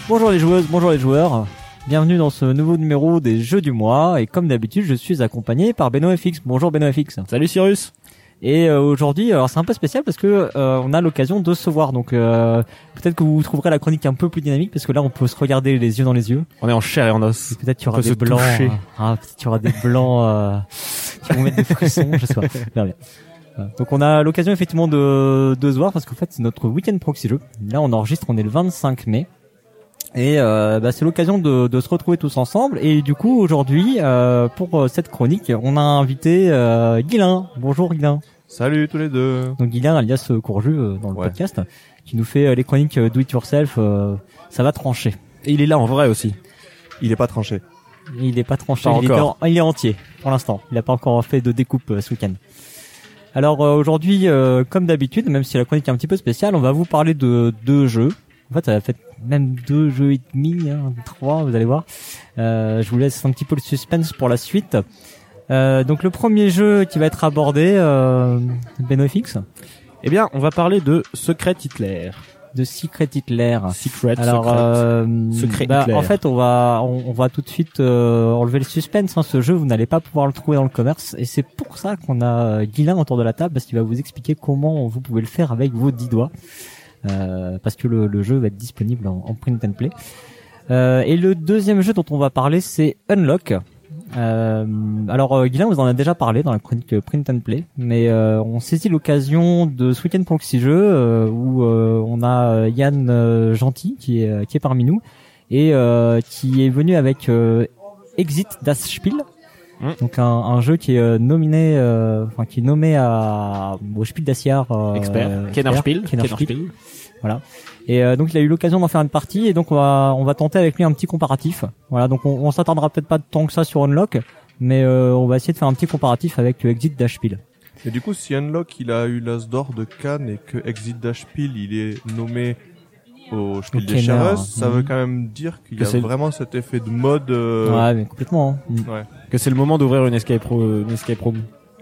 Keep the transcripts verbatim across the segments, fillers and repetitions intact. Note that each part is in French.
Bonjour les joueuses, bonjour les joueurs. Bienvenue dans ce nouveau numéro des Jeux du mois. Et comme d'habitude, je suis accompagné par Beno F X. Bonjour Beno F X. Salut Cyrus. Et euh, aujourd'hui, alors c'est un peu spécial parce que euh, on a l'occasion de se voir. Donc euh, peut-être que vous trouverez la chronique un peu plus dynamique parce que là, on peut se regarder les yeux dans les yeux. On est en chair et en os. Et peut-être qu'il y aura des blancs. Euh, ah, peut-être qu'il y aura des blancs euh, qui vont mettre des frissons. Je sais pas. Bien, bien. Donc on a l'occasion effectivement de, de se voir parce qu'en fait c'est notre week-end proxy jeu. Là on enregistre, on est le vingt-cinq mai et euh, bah, c'est l'occasion de, de se retrouver tous ensemble. Et du coup aujourd'hui euh, pour cette chronique on a invité euh, Guilain. Bonjour Guilain. Salut tous les deux. Donc Guilain alias Courju euh, dans le ouais. podcast qui nous fait euh, les chroniques euh, do it yourself. Euh, ça va trancher. Et il est là en vrai aussi. Il est pas tranché. Il est pas tranché. Pas il, encore. est en, il est entier pour l'instant. Il a pas encore fait de découpe euh, ce week-end. Alors euh, aujourd'hui, euh, comme d'habitude, même si la chronique est un petit peu spéciale, on va vous parler de deux jeux. En fait, ça va faire même deux jeux et demi, hein, trois, vous allez voir. Euh, je vous laisse un petit peu le suspense pour la suite. Euh, donc le premier jeu qui va être abordé, euh, Beno F X. Eh bien, on va parler de Secret Hitler. De Secret Hitler. Secret, Alors, secret. Euh, Secret bah, Hitler. En fait, on va, on, on va tout de suite euh, enlever le suspense. Hein. Ce jeu, vous n'allez pas pouvoir le trouver dans le commerce, et c'est pour ça qu'on a Guilain autour de la table, parce qu'il va vous expliquer comment vous pouvez le faire avec vos dix doigts, euh, parce que le, le jeu va être disponible en, en print and play. Euh, et le deuxième jeu dont on va parler, c'est Unlock. Euh, alors euh, Guilain vous en a déjà parlé dans la chronique Print and Play, mais euh, on saisit l'occasion de ce week-end proxy jeu euh, où euh, on a Yann euh, Gentil qui est euh, qui est parmi nous et euh, qui est venu avec euh, Exit das Spiel, mmh. donc un, un jeu qui est euh, nominé, euh, enfin qui est nommé à au Spiel des Jahres euh, expert, Kennerspiel, Kennerspiel. Voilà. Et euh, donc il a eu l'occasion d'en faire une partie et donc on va on va tenter avec lui un petit comparatif. Voilà, donc on, on s'attardera peut-être pas tant que ça sur Unlock, mais euh, on va essayer de faire un petit comparatif avec euh, Exit das Spiel. Et du coup, si Unlock il a eu l'As d'or de Cannes et que Exit das Spiel il est nommé au Spiel au des Jahres, ça mmh. veut quand même dire qu'il que y a c'est... vraiment cet effet de mode. Euh... Ouais, mais complètement. Hein. Ouais. Que c'est le moment d'ouvrir une escape room, une escape room.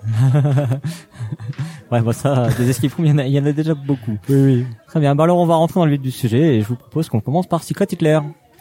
Ouais, bah ça, des escape rooms, il y en a, il y en a déjà beaucoup. Oui, oui. Très bien. Bah alors, on va rentrer dans le vif du sujet et je vous propose qu'on commence par Secret Hitler.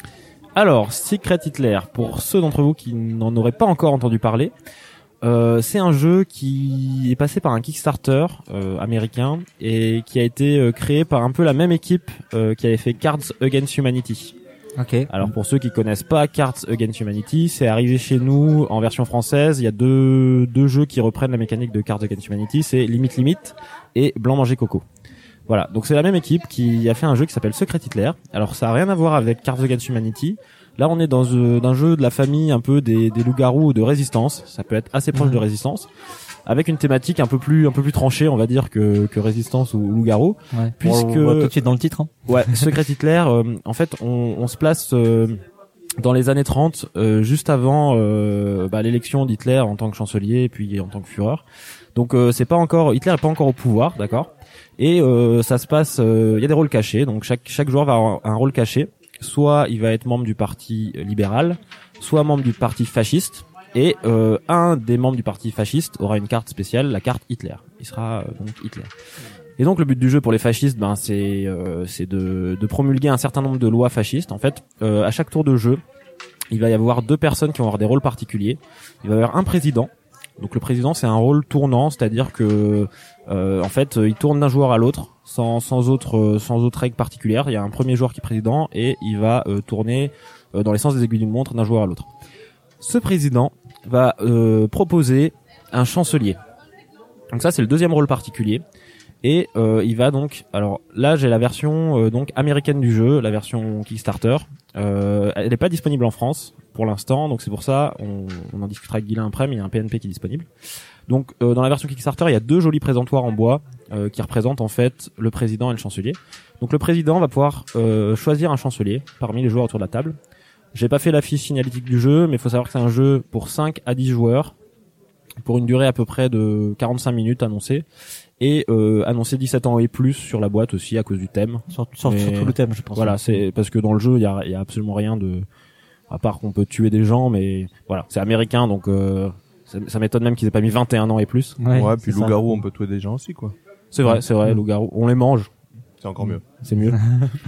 Alors, Secret Hitler, pour ceux d'entre vous qui n'en auraient pas encore entendu parler, euh, c'est un jeu qui est passé par un Kickstarter euh, américain et qui a été euh, créé par un peu la même équipe euh, qui avait fait Cards Against Humanity. Ok. Alors pour ceux qui connaissent pas Cards Against Humanity, c'est arrivé chez nous en version française. Il y a deux deux jeux qui reprennent la mécanique de Cards Against Humanity, c'est Limite Limite et Blanc Manger Coco. Voilà, donc c'est la même équipe qui a fait un jeu qui s'appelle Secret Hitler. Alors ça a rien à voir avec Cards Against Humanity. Là on est dans euh, d'un jeu de la famille un peu des des loups-garous ou de Résistance. Ça peut être assez proche mmh. de Résistance, avec une thématique un peu plus un peu plus tranchée, on va dire, que que Résistance ou loup-garou. Ouais. Puisque on voit tout de suite dans le titre. Hein. Ouais, Secret Hitler. Euh, en fait, on, on se place euh, dans les années trente, euh, juste avant euh, bah, l'élection d'Hitler en tant que chancelier, puis en tant que Führer. Donc euh, c'est pas encore Hitler est pas encore au pouvoir, d'accord. Et euh, ça se passe. Il euh, y a des rôles cachés. Donc chaque chaque joueur va avoir un rôle caché. Soit il va être membre du parti libéral, soit membre du parti fasciste. Et euh, un des membres du parti fasciste aura une carte spéciale, la carte Hitler. Il sera euh, donc Hitler. Et donc le but du jeu pour les fascistes, ben c'est euh, c'est de, de promulguer un certain nombre de lois fascistes. En fait, euh, à chaque tour de jeu, il va y avoir deux personnes qui vont avoir des rôles particuliers. Il va y avoir un président. Donc le président, c'est un rôle tournant, c'est-à-dire que euh, en fait, il tourne d'un joueur à l'autre sans sans autre sans autre règle particulière. Il y a un premier joueur qui est président et il va euh, tourner euh, dans les sens des aiguilles d'une montre d'un joueur à l'autre. Ce président va euh, proposer un chancelier. Donc ça, c'est le deuxième rôle particulier. Et euh, il va donc, alors là j'ai la version euh, donc américaine du jeu, la version Kickstarter. Euh, elle n'est pas disponible en France pour l'instant, donc c'est pour ça on, on en discutera avec Guilain après, mais il y a un P N P qui est disponible. Donc euh, dans la version Kickstarter, il y a deux jolis présentoirs en bois euh, qui représentent en fait le président et le chancelier. Donc le président va pouvoir euh, choisir un chancelier parmi les joueurs autour de la table. J'ai pas fait la fiche signalétique du jeu, mais il faut savoir que c'est un jeu pour cinq à dix joueurs, pour une durée à peu près de quarante-cinq minutes annoncée, et euh, annoncé dix-sept ans et plus sur la boîte aussi à cause du thème. Sur, sur, mais, sur tout le thème, je pense. Voilà, c'est parce que dans le jeu, il y a, y a absolument rien de, à part qu'on peut tuer des gens, mais voilà, c'est américain, donc euh, ça, ça m'étonne même qu'ils aient pas mis vingt et un ans et plus. Ouais, ouais puis loup-garou, on peut tuer des gens aussi, quoi. C'est vrai, c'est vrai, ouais. loup-garou, on les mange. C'est encore mieux. C'est mieux.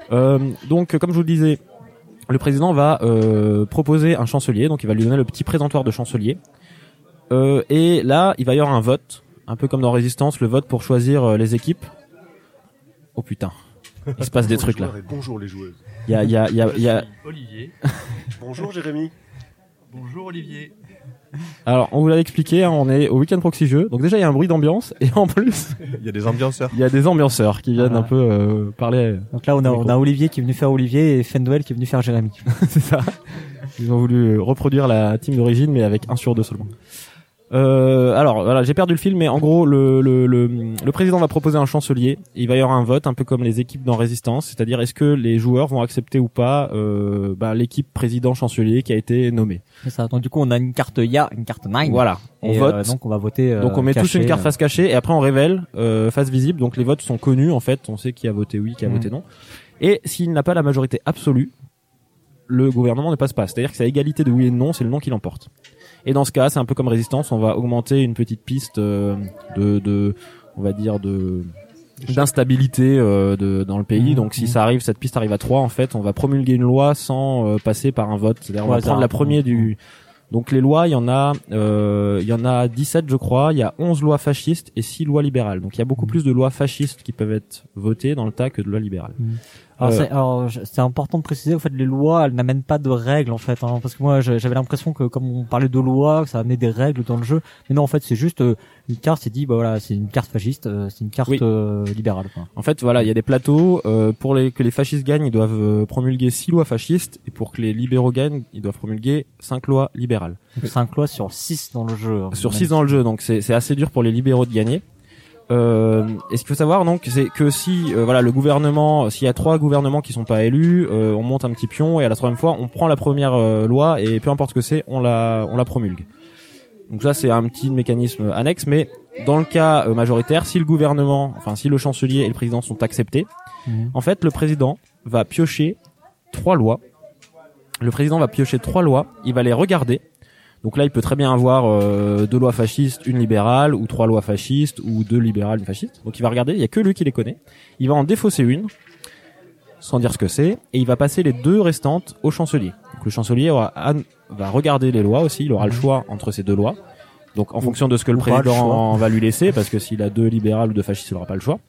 Euh, donc, comme je vous le disais, le président va euh, proposer un chancelier, donc il va lui donner le petit présentoir de chancelier. Euh, et là, il va y avoir un vote, un peu comme dans Résistance, le vote pour choisir euh, les équipes. Oh putain, il se passe des trucs là. Bonjour les joueuses. Il y a, il y a, il y a, il y a... Olivier. Bonjour Jérémy. Bonjour Olivier. Alors, on vous l'avait expliqué, hein, on est au Week-end Proxy Jeux. Donc déjà, il y a un bruit d'ambiance et en plus, Il y a des ambianceurs. il y a des ambianceurs qui viennent Ah. un peu euh, parler. Donc là, on a, on a Olivier qui est venu faire Olivier et Fendwell qui est venu faire Jérémy. C'est ça. Ils ont voulu reproduire la team d'origine, mais avec un sur deux seulement. Euh, alors voilà, j'ai perdu le fil, mais en gros, le, le, le, le président va proposer un chancelier. Et il va y avoir un vote, un peu comme les équipes dans Résistance, c'est-à-dire est-ce que les joueurs vont accepter ou pas euh, bah, l'équipe président-chancelier qui a été nommée. C'est ça. Donc du coup, on a une carte Ya, une carte Nine. Voilà, on Et, vote. euh, donc on va voter. Euh, donc on met tous caché, une carte euh. face cachée et après on révèle euh, face visible. Donc les votes sont connus en fait, on sait qui a voté oui, qui a Mhm. voté non. Et s'il n'a pas la majorité absolue, le gouvernement ne passe pas. C'est-à-dire que c'est à égalité de oui et de non, c'est le non qui l'emporte. Et dans ce cas, c'est un peu comme Résistance, on va augmenter une petite piste euh, de, de, on va dire de d'instabilité euh, de, dans le pays. Mmh, Donc si mmh. ça arrive, cette piste arrive à trois, en fait, on va promulguer une loi sans euh, passer par un vote. C'est-à-dire on Au va hasard. prendre la première du. Donc les lois, il y en a, euh, il y en a dix-sept, je crois. Il y a onze lois fascistes et six lois libérales. Donc il y a beaucoup plus de lois fascistes qui peuvent être votées dans le tas que de lois libérales. Alors, Euh, c'est, alors, je- c'est important de préciser, en fait, les lois, elles n'amènent pas de règles, en fait, hein, parce que moi, je- j'avais l'impression que, comme on parlait de lois, ça amenait des règles dans le jeu. Mais non, en fait, c'est juste euh, une carte. C'est dit, bah voilà, c'est une carte fasciste, euh, c'est une carte Oui. euh, libérale. Quoi. En fait, voilà, il y a des plateaux. Euh, pour les, que les fascistes gagnent, ils doivent euh, promulguer six lois fascistes. Et pour que les libéraux gagnent, ils doivent promulguer cinq lois libérales. Donc, cinq lois sur six dans le jeu. hein. Sur Même six dans le jeu, donc c'est c'est assez dur pour les libéraux de gagner. Euh, et ce qu'il faut savoir donc, c'est que si euh, voilà le gouvernement, s'il y a trois gouvernements qui sont pas élus, euh, on monte un petit pion et à la troisième fois, on prend la première euh, loi et peu importe ce que c'est, on la on la promulgue. Donc ça c'est un petit mécanisme annexe, mais dans le cas euh, majoritaire, si le gouvernement, enfin si le chancelier et le président sont acceptés, Mhm. en fait le président va piocher trois lois. Le président va piocher trois lois, il va les regarder. Donc là, il peut très bien avoir euh, deux lois fascistes, une libérale, ou trois lois fascistes, ou deux libérales, une fasciste. Donc il va regarder, il y a que lui qui les connaît. Il va en défausser une, sans dire ce que c'est, et il va passer les deux restantes au chancelier. Donc le chancelier aura, va regarder les lois aussi, il aura le choix entre ces deux lois. Donc en fonction de ce que le ou pas le président choix. en va lui laisser, parce que s'il a deux libérales ou deux fascistes, il n'aura pas le choix.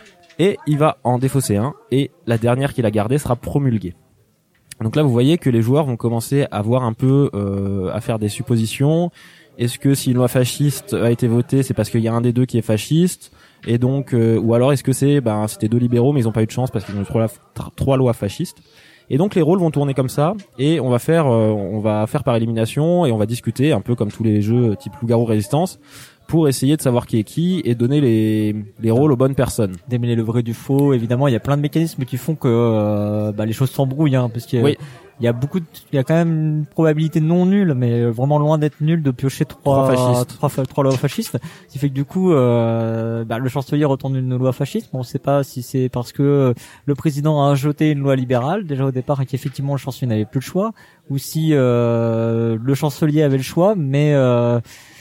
Et il va en défausser un, et la dernière qu'il a gardée sera promulguée. Donc là, vous voyez que les joueurs vont commencer à voir un peu, euh, à faire des suppositions. Est-ce que si une loi fasciste a été votée, c'est parce qu'il y a un des deux qui est fasciste, et donc, euh, ou alors est-ce que c'est, ben, c'était deux libéraux, mais ils n'ont pas eu de chance parce qu'ils ont eu trois, trois lois fascistes. Et donc les rôles vont tourner comme ça, et on va faire, euh, on va faire par élimination, et on va discuter un peu comme tous les jeux type Loup-garou Résistance, pour essayer de savoir qui est qui et donner les, les rôles aux bonnes personnes. Démêler le vrai du faux. Évidemment, il y a plein de mécanismes qui font que euh, bah, les choses s'embrouillent, hein, parce qu'il y a, Oui. il y a beaucoup, de, il y a quand même une probabilité non nulle, mais vraiment loin d'être nulle, de piocher trois, Trois fascistes. trois, fa- trois lois fascistes. Ce qui fait que du coup, euh, bah, le chancelier retourne une loi fasciste. Mais on ne sait pas si c'est parce que le président a jeté une loi libérale déjà au départ et qu'effectivement le chancelier n'avait plus le choix, ou si euh, le chancelier avait le choix, mais euh,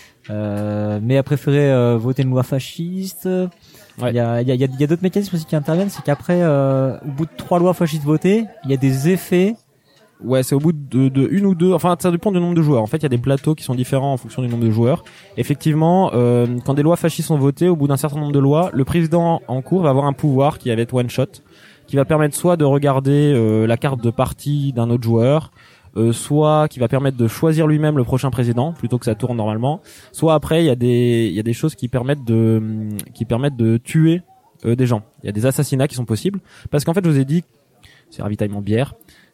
euh, mais a préféré euh, voter une loi fasciste. Ouais. Il y a, il y a, il y a, il y a d'autres mécanismes aussi qui interviennent, c'est qu'après, euh, au bout de trois lois fascistes votées, il y a des effets. Ouais, c'est au bout de, de une ou deux. Enfin, ça dépend du nombre de joueurs. En fait, il y a des plateaux qui sont différents en fonction du nombre de joueurs. Effectivement, euh, quand des lois fascistes sont votées, au bout d'un certain nombre de lois, le président en cours va avoir un pouvoir qui va être one shot, qui va permettre soit de regarder euh, la carte de parti d'un autre joueur, euh, soit qui va permettre de choisir lui-même le prochain président plutôt que ça tourne normalement. Soit après, il y a des il y a des choses qui permettent de qui permettent de tuer euh, des gens. Il y a des assassinats qui sont possibles parce qu'en fait, je vous ai dit, c'est ravitaillement bière.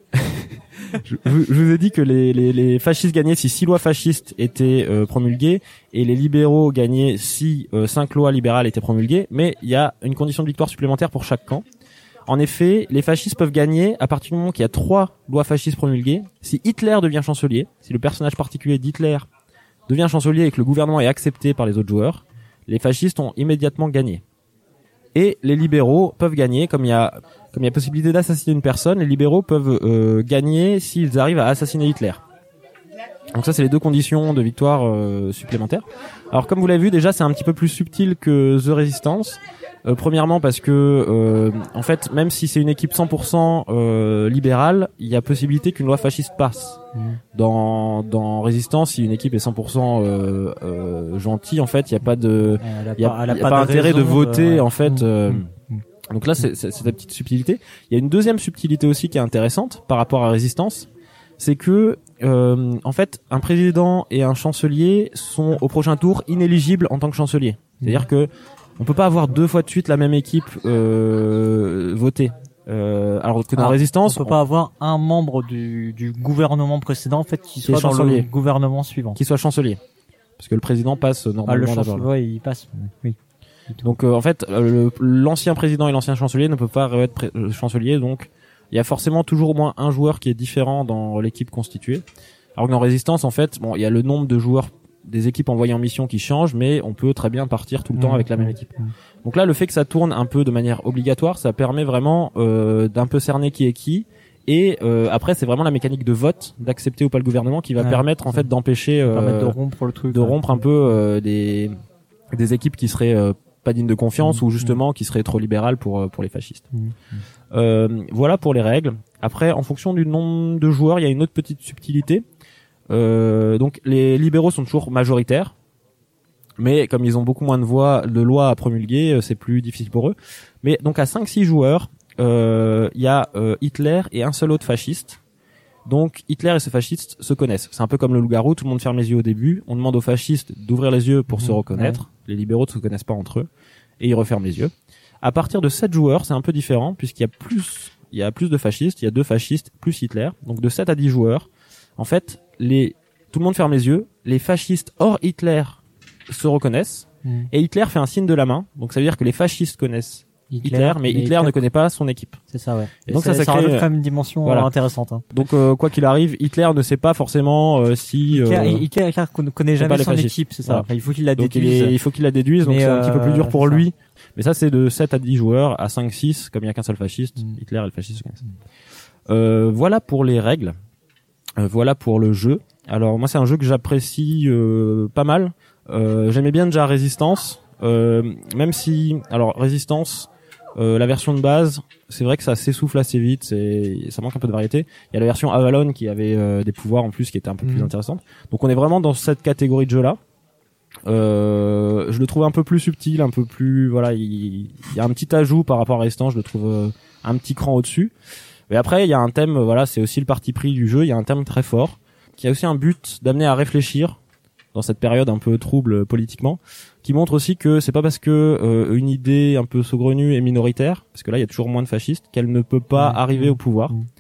je, je, je vous ai dit que les, les, les fascistes gagnaient si six lois fascistes étaient euh, promulguées et les libéraux gagnaient si euh, cinq lois libérales étaient promulguées, mais il y a une condition de victoire supplémentaire pour chaque camp. En effet, les fascistes peuvent gagner à partir du moment qu'il y a trois lois fascistes promulguées. Si Hitler devient chancelier, si le personnage particulier d'Hitler devient chancelier et que le gouvernement est accepté par les autres joueurs, les fascistes ont immédiatement gagné. Et les libéraux peuvent gagner, comme il y a comme il y a possibilité d'assassiner une personne, les libéraux peuvent euh, gagner s'ils arrivent à assassiner Hitler. Donc ça, c'est les deux conditions de victoire euh, supplémentaires. Alors comme vous l'avez vu, déjà, c'est un petit peu plus subtil que The Resistance. Euh, premièrement parce que euh, en fait, même si c'est une équipe cent pour cent euh, libérale, il y a possibilité qu'une loi fasciste passe. Mmh. Dans dans Résistance, si une équipe est cent pour cent euh, euh, gentille, en fait, il y a pas de il y a, y a pas, pas intérêt de voter euh, en fait. Euh, mmh. Donc là, c'est, c'est, c'est la petite subtilité. Il y a une deuxième subtilité aussi qui est intéressante par rapport à Résistance, c'est que euh, en fait, un président et un chancelier sont au prochain tour inéligibles en tant que chancelier. C'est-à-dire que on peut pas avoir deux fois de suite la même équipe euh, votée. Euh, alors que dans alors, Résistance, on peut on... pas avoir un membre du, du gouvernement précédent en fait qui soit dans chancelier. le gouvernement suivant. Qui soit chancelier, parce que le président passe normalement. Ah, le d'abord. chancelier, ouais, il passe. Oui. Donc euh, en fait, le, l'ancien président et l'ancien chancelier ne peuvent pas être pré- chancelier, donc il y a forcément toujours au moins un joueur qui est différent dans l'équipe constituée. Alors que dans Résistance, en fait, bon, il y a le nombre de joueurs des équipes envoyées en mission qui changent, mais on peut très bien partir tout le mmh, temps avec la même équipe. Mmh. Donc là, le fait que ça tourne un peu de manière obligatoire, ça permet vraiment euh, d'un peu cerner qui est qui. Et euh, après, c'est vraiment la mécanique de vote, d'accepter ou pas le gouvernement, qui va ouais, permettre en fait d'empêcher, euh, permettre de rompre le truc, de rompre un peu euh, des des équipes qui seraient euh, pas dignes de confiance mmh, ou justement mmh. qui seraient trop libérales pour pour les fascistes. Mmh. Euh, voilà pour les règles. Après, en fonction du nombre de joueurs, il y a une autre petite subtilité. Euh, donc les libéraux sont toujours majoritaires, mais comme ils ont beaucoup moins de voix, de lois à promulguer, c'est plus difficile pour eux. Mais donc à cinq six joueurs, il euh, y a euh, Hitler et un seul autre fasciste. Donc Hitler et ce fasciste se connaissent. C'est un peu comme le loup-garou, tout le monde ferme les yeux au début. On demande aux fascistes d'ouvrir les yeux pour mmh, se reconnaître. Ouais. Les libéraux ne se connaissent pas entre eux et ils referment les yeux. À partir de sept joueurs, c'est un peu différent puisqu'il y a plus, il y a plus de fascistes. Il y a deux fascistes plus Hitler. Donc de sept à dix joueurs, en fait, les tout le monde ferme les yeux. Les fascistes hors Hitler se reconnaissent mmh. et Hitler fait un signe de la main. Donc ça veut dire que les fascistes connaissent Hitler, Hitler mais, mais Hitler, Hitler ne connaît pas son équipe. C'est ça, ouais. Et donc ça, ça, ça, ça crée rajoute quand même une dimension voilà. intéressante. Hein. Donc euh, quoi qu'il arrive, Hitler ne sait pas forcément euh, si Hitler, euh, Hitler, Hitler ne connaît jamais son fascistes. équipe, c'est ça. Voilà. Enfin, il faut qu'il la donc déduise. Il, est, il faut qu'il la déduise, donc c'est euh, un petit peu plus dur pour lui. Ça. Mais ça, c'est de sept à dix joueurs, à cinq six, comme il n'y a qu'un seul fasciste, mmh. Hitler et le fasciste se connaissent. Mmh. Euh, voilà pour les règles. Euh, voilà pour le jeu. Alors moi, c'est un jeu que j'apprécie euh, pas mal. Euh, j'aimais bien déjà Résistance, euh, même si, alors Résistance, euh, la version de base, c'est vrai que ça s'essouffle assez vite, c'est, ça manque un peu de variété. Il y a la version Avalon qui avait euh, des pouvoirs en plus qui étaient un peu mmh. plus intéressantes. Donc on est vraiment dans cette catégorie de jeu-là. Euh, je le trouve un peu plus subtil, un peu plus, voilà, il, il y a un petit ajout par rapport à Résistance, je le trouve euh, un petit cran au-dessus. Mais après, il y a un thème, voilà, c'est aussi le parti pris du jeu, il y a un thème très fort, qui a aussi un but d'amener à réfléchir dans cette période un peu trouble politiquement, qui montre aussi que c'est pas parce que euh, une idée un peu saugrenue est minoritaire, parce que là il y a toujours moins de fascistes, qu'elle ne peut pas mmh. arriver au pouvoir. Mmh.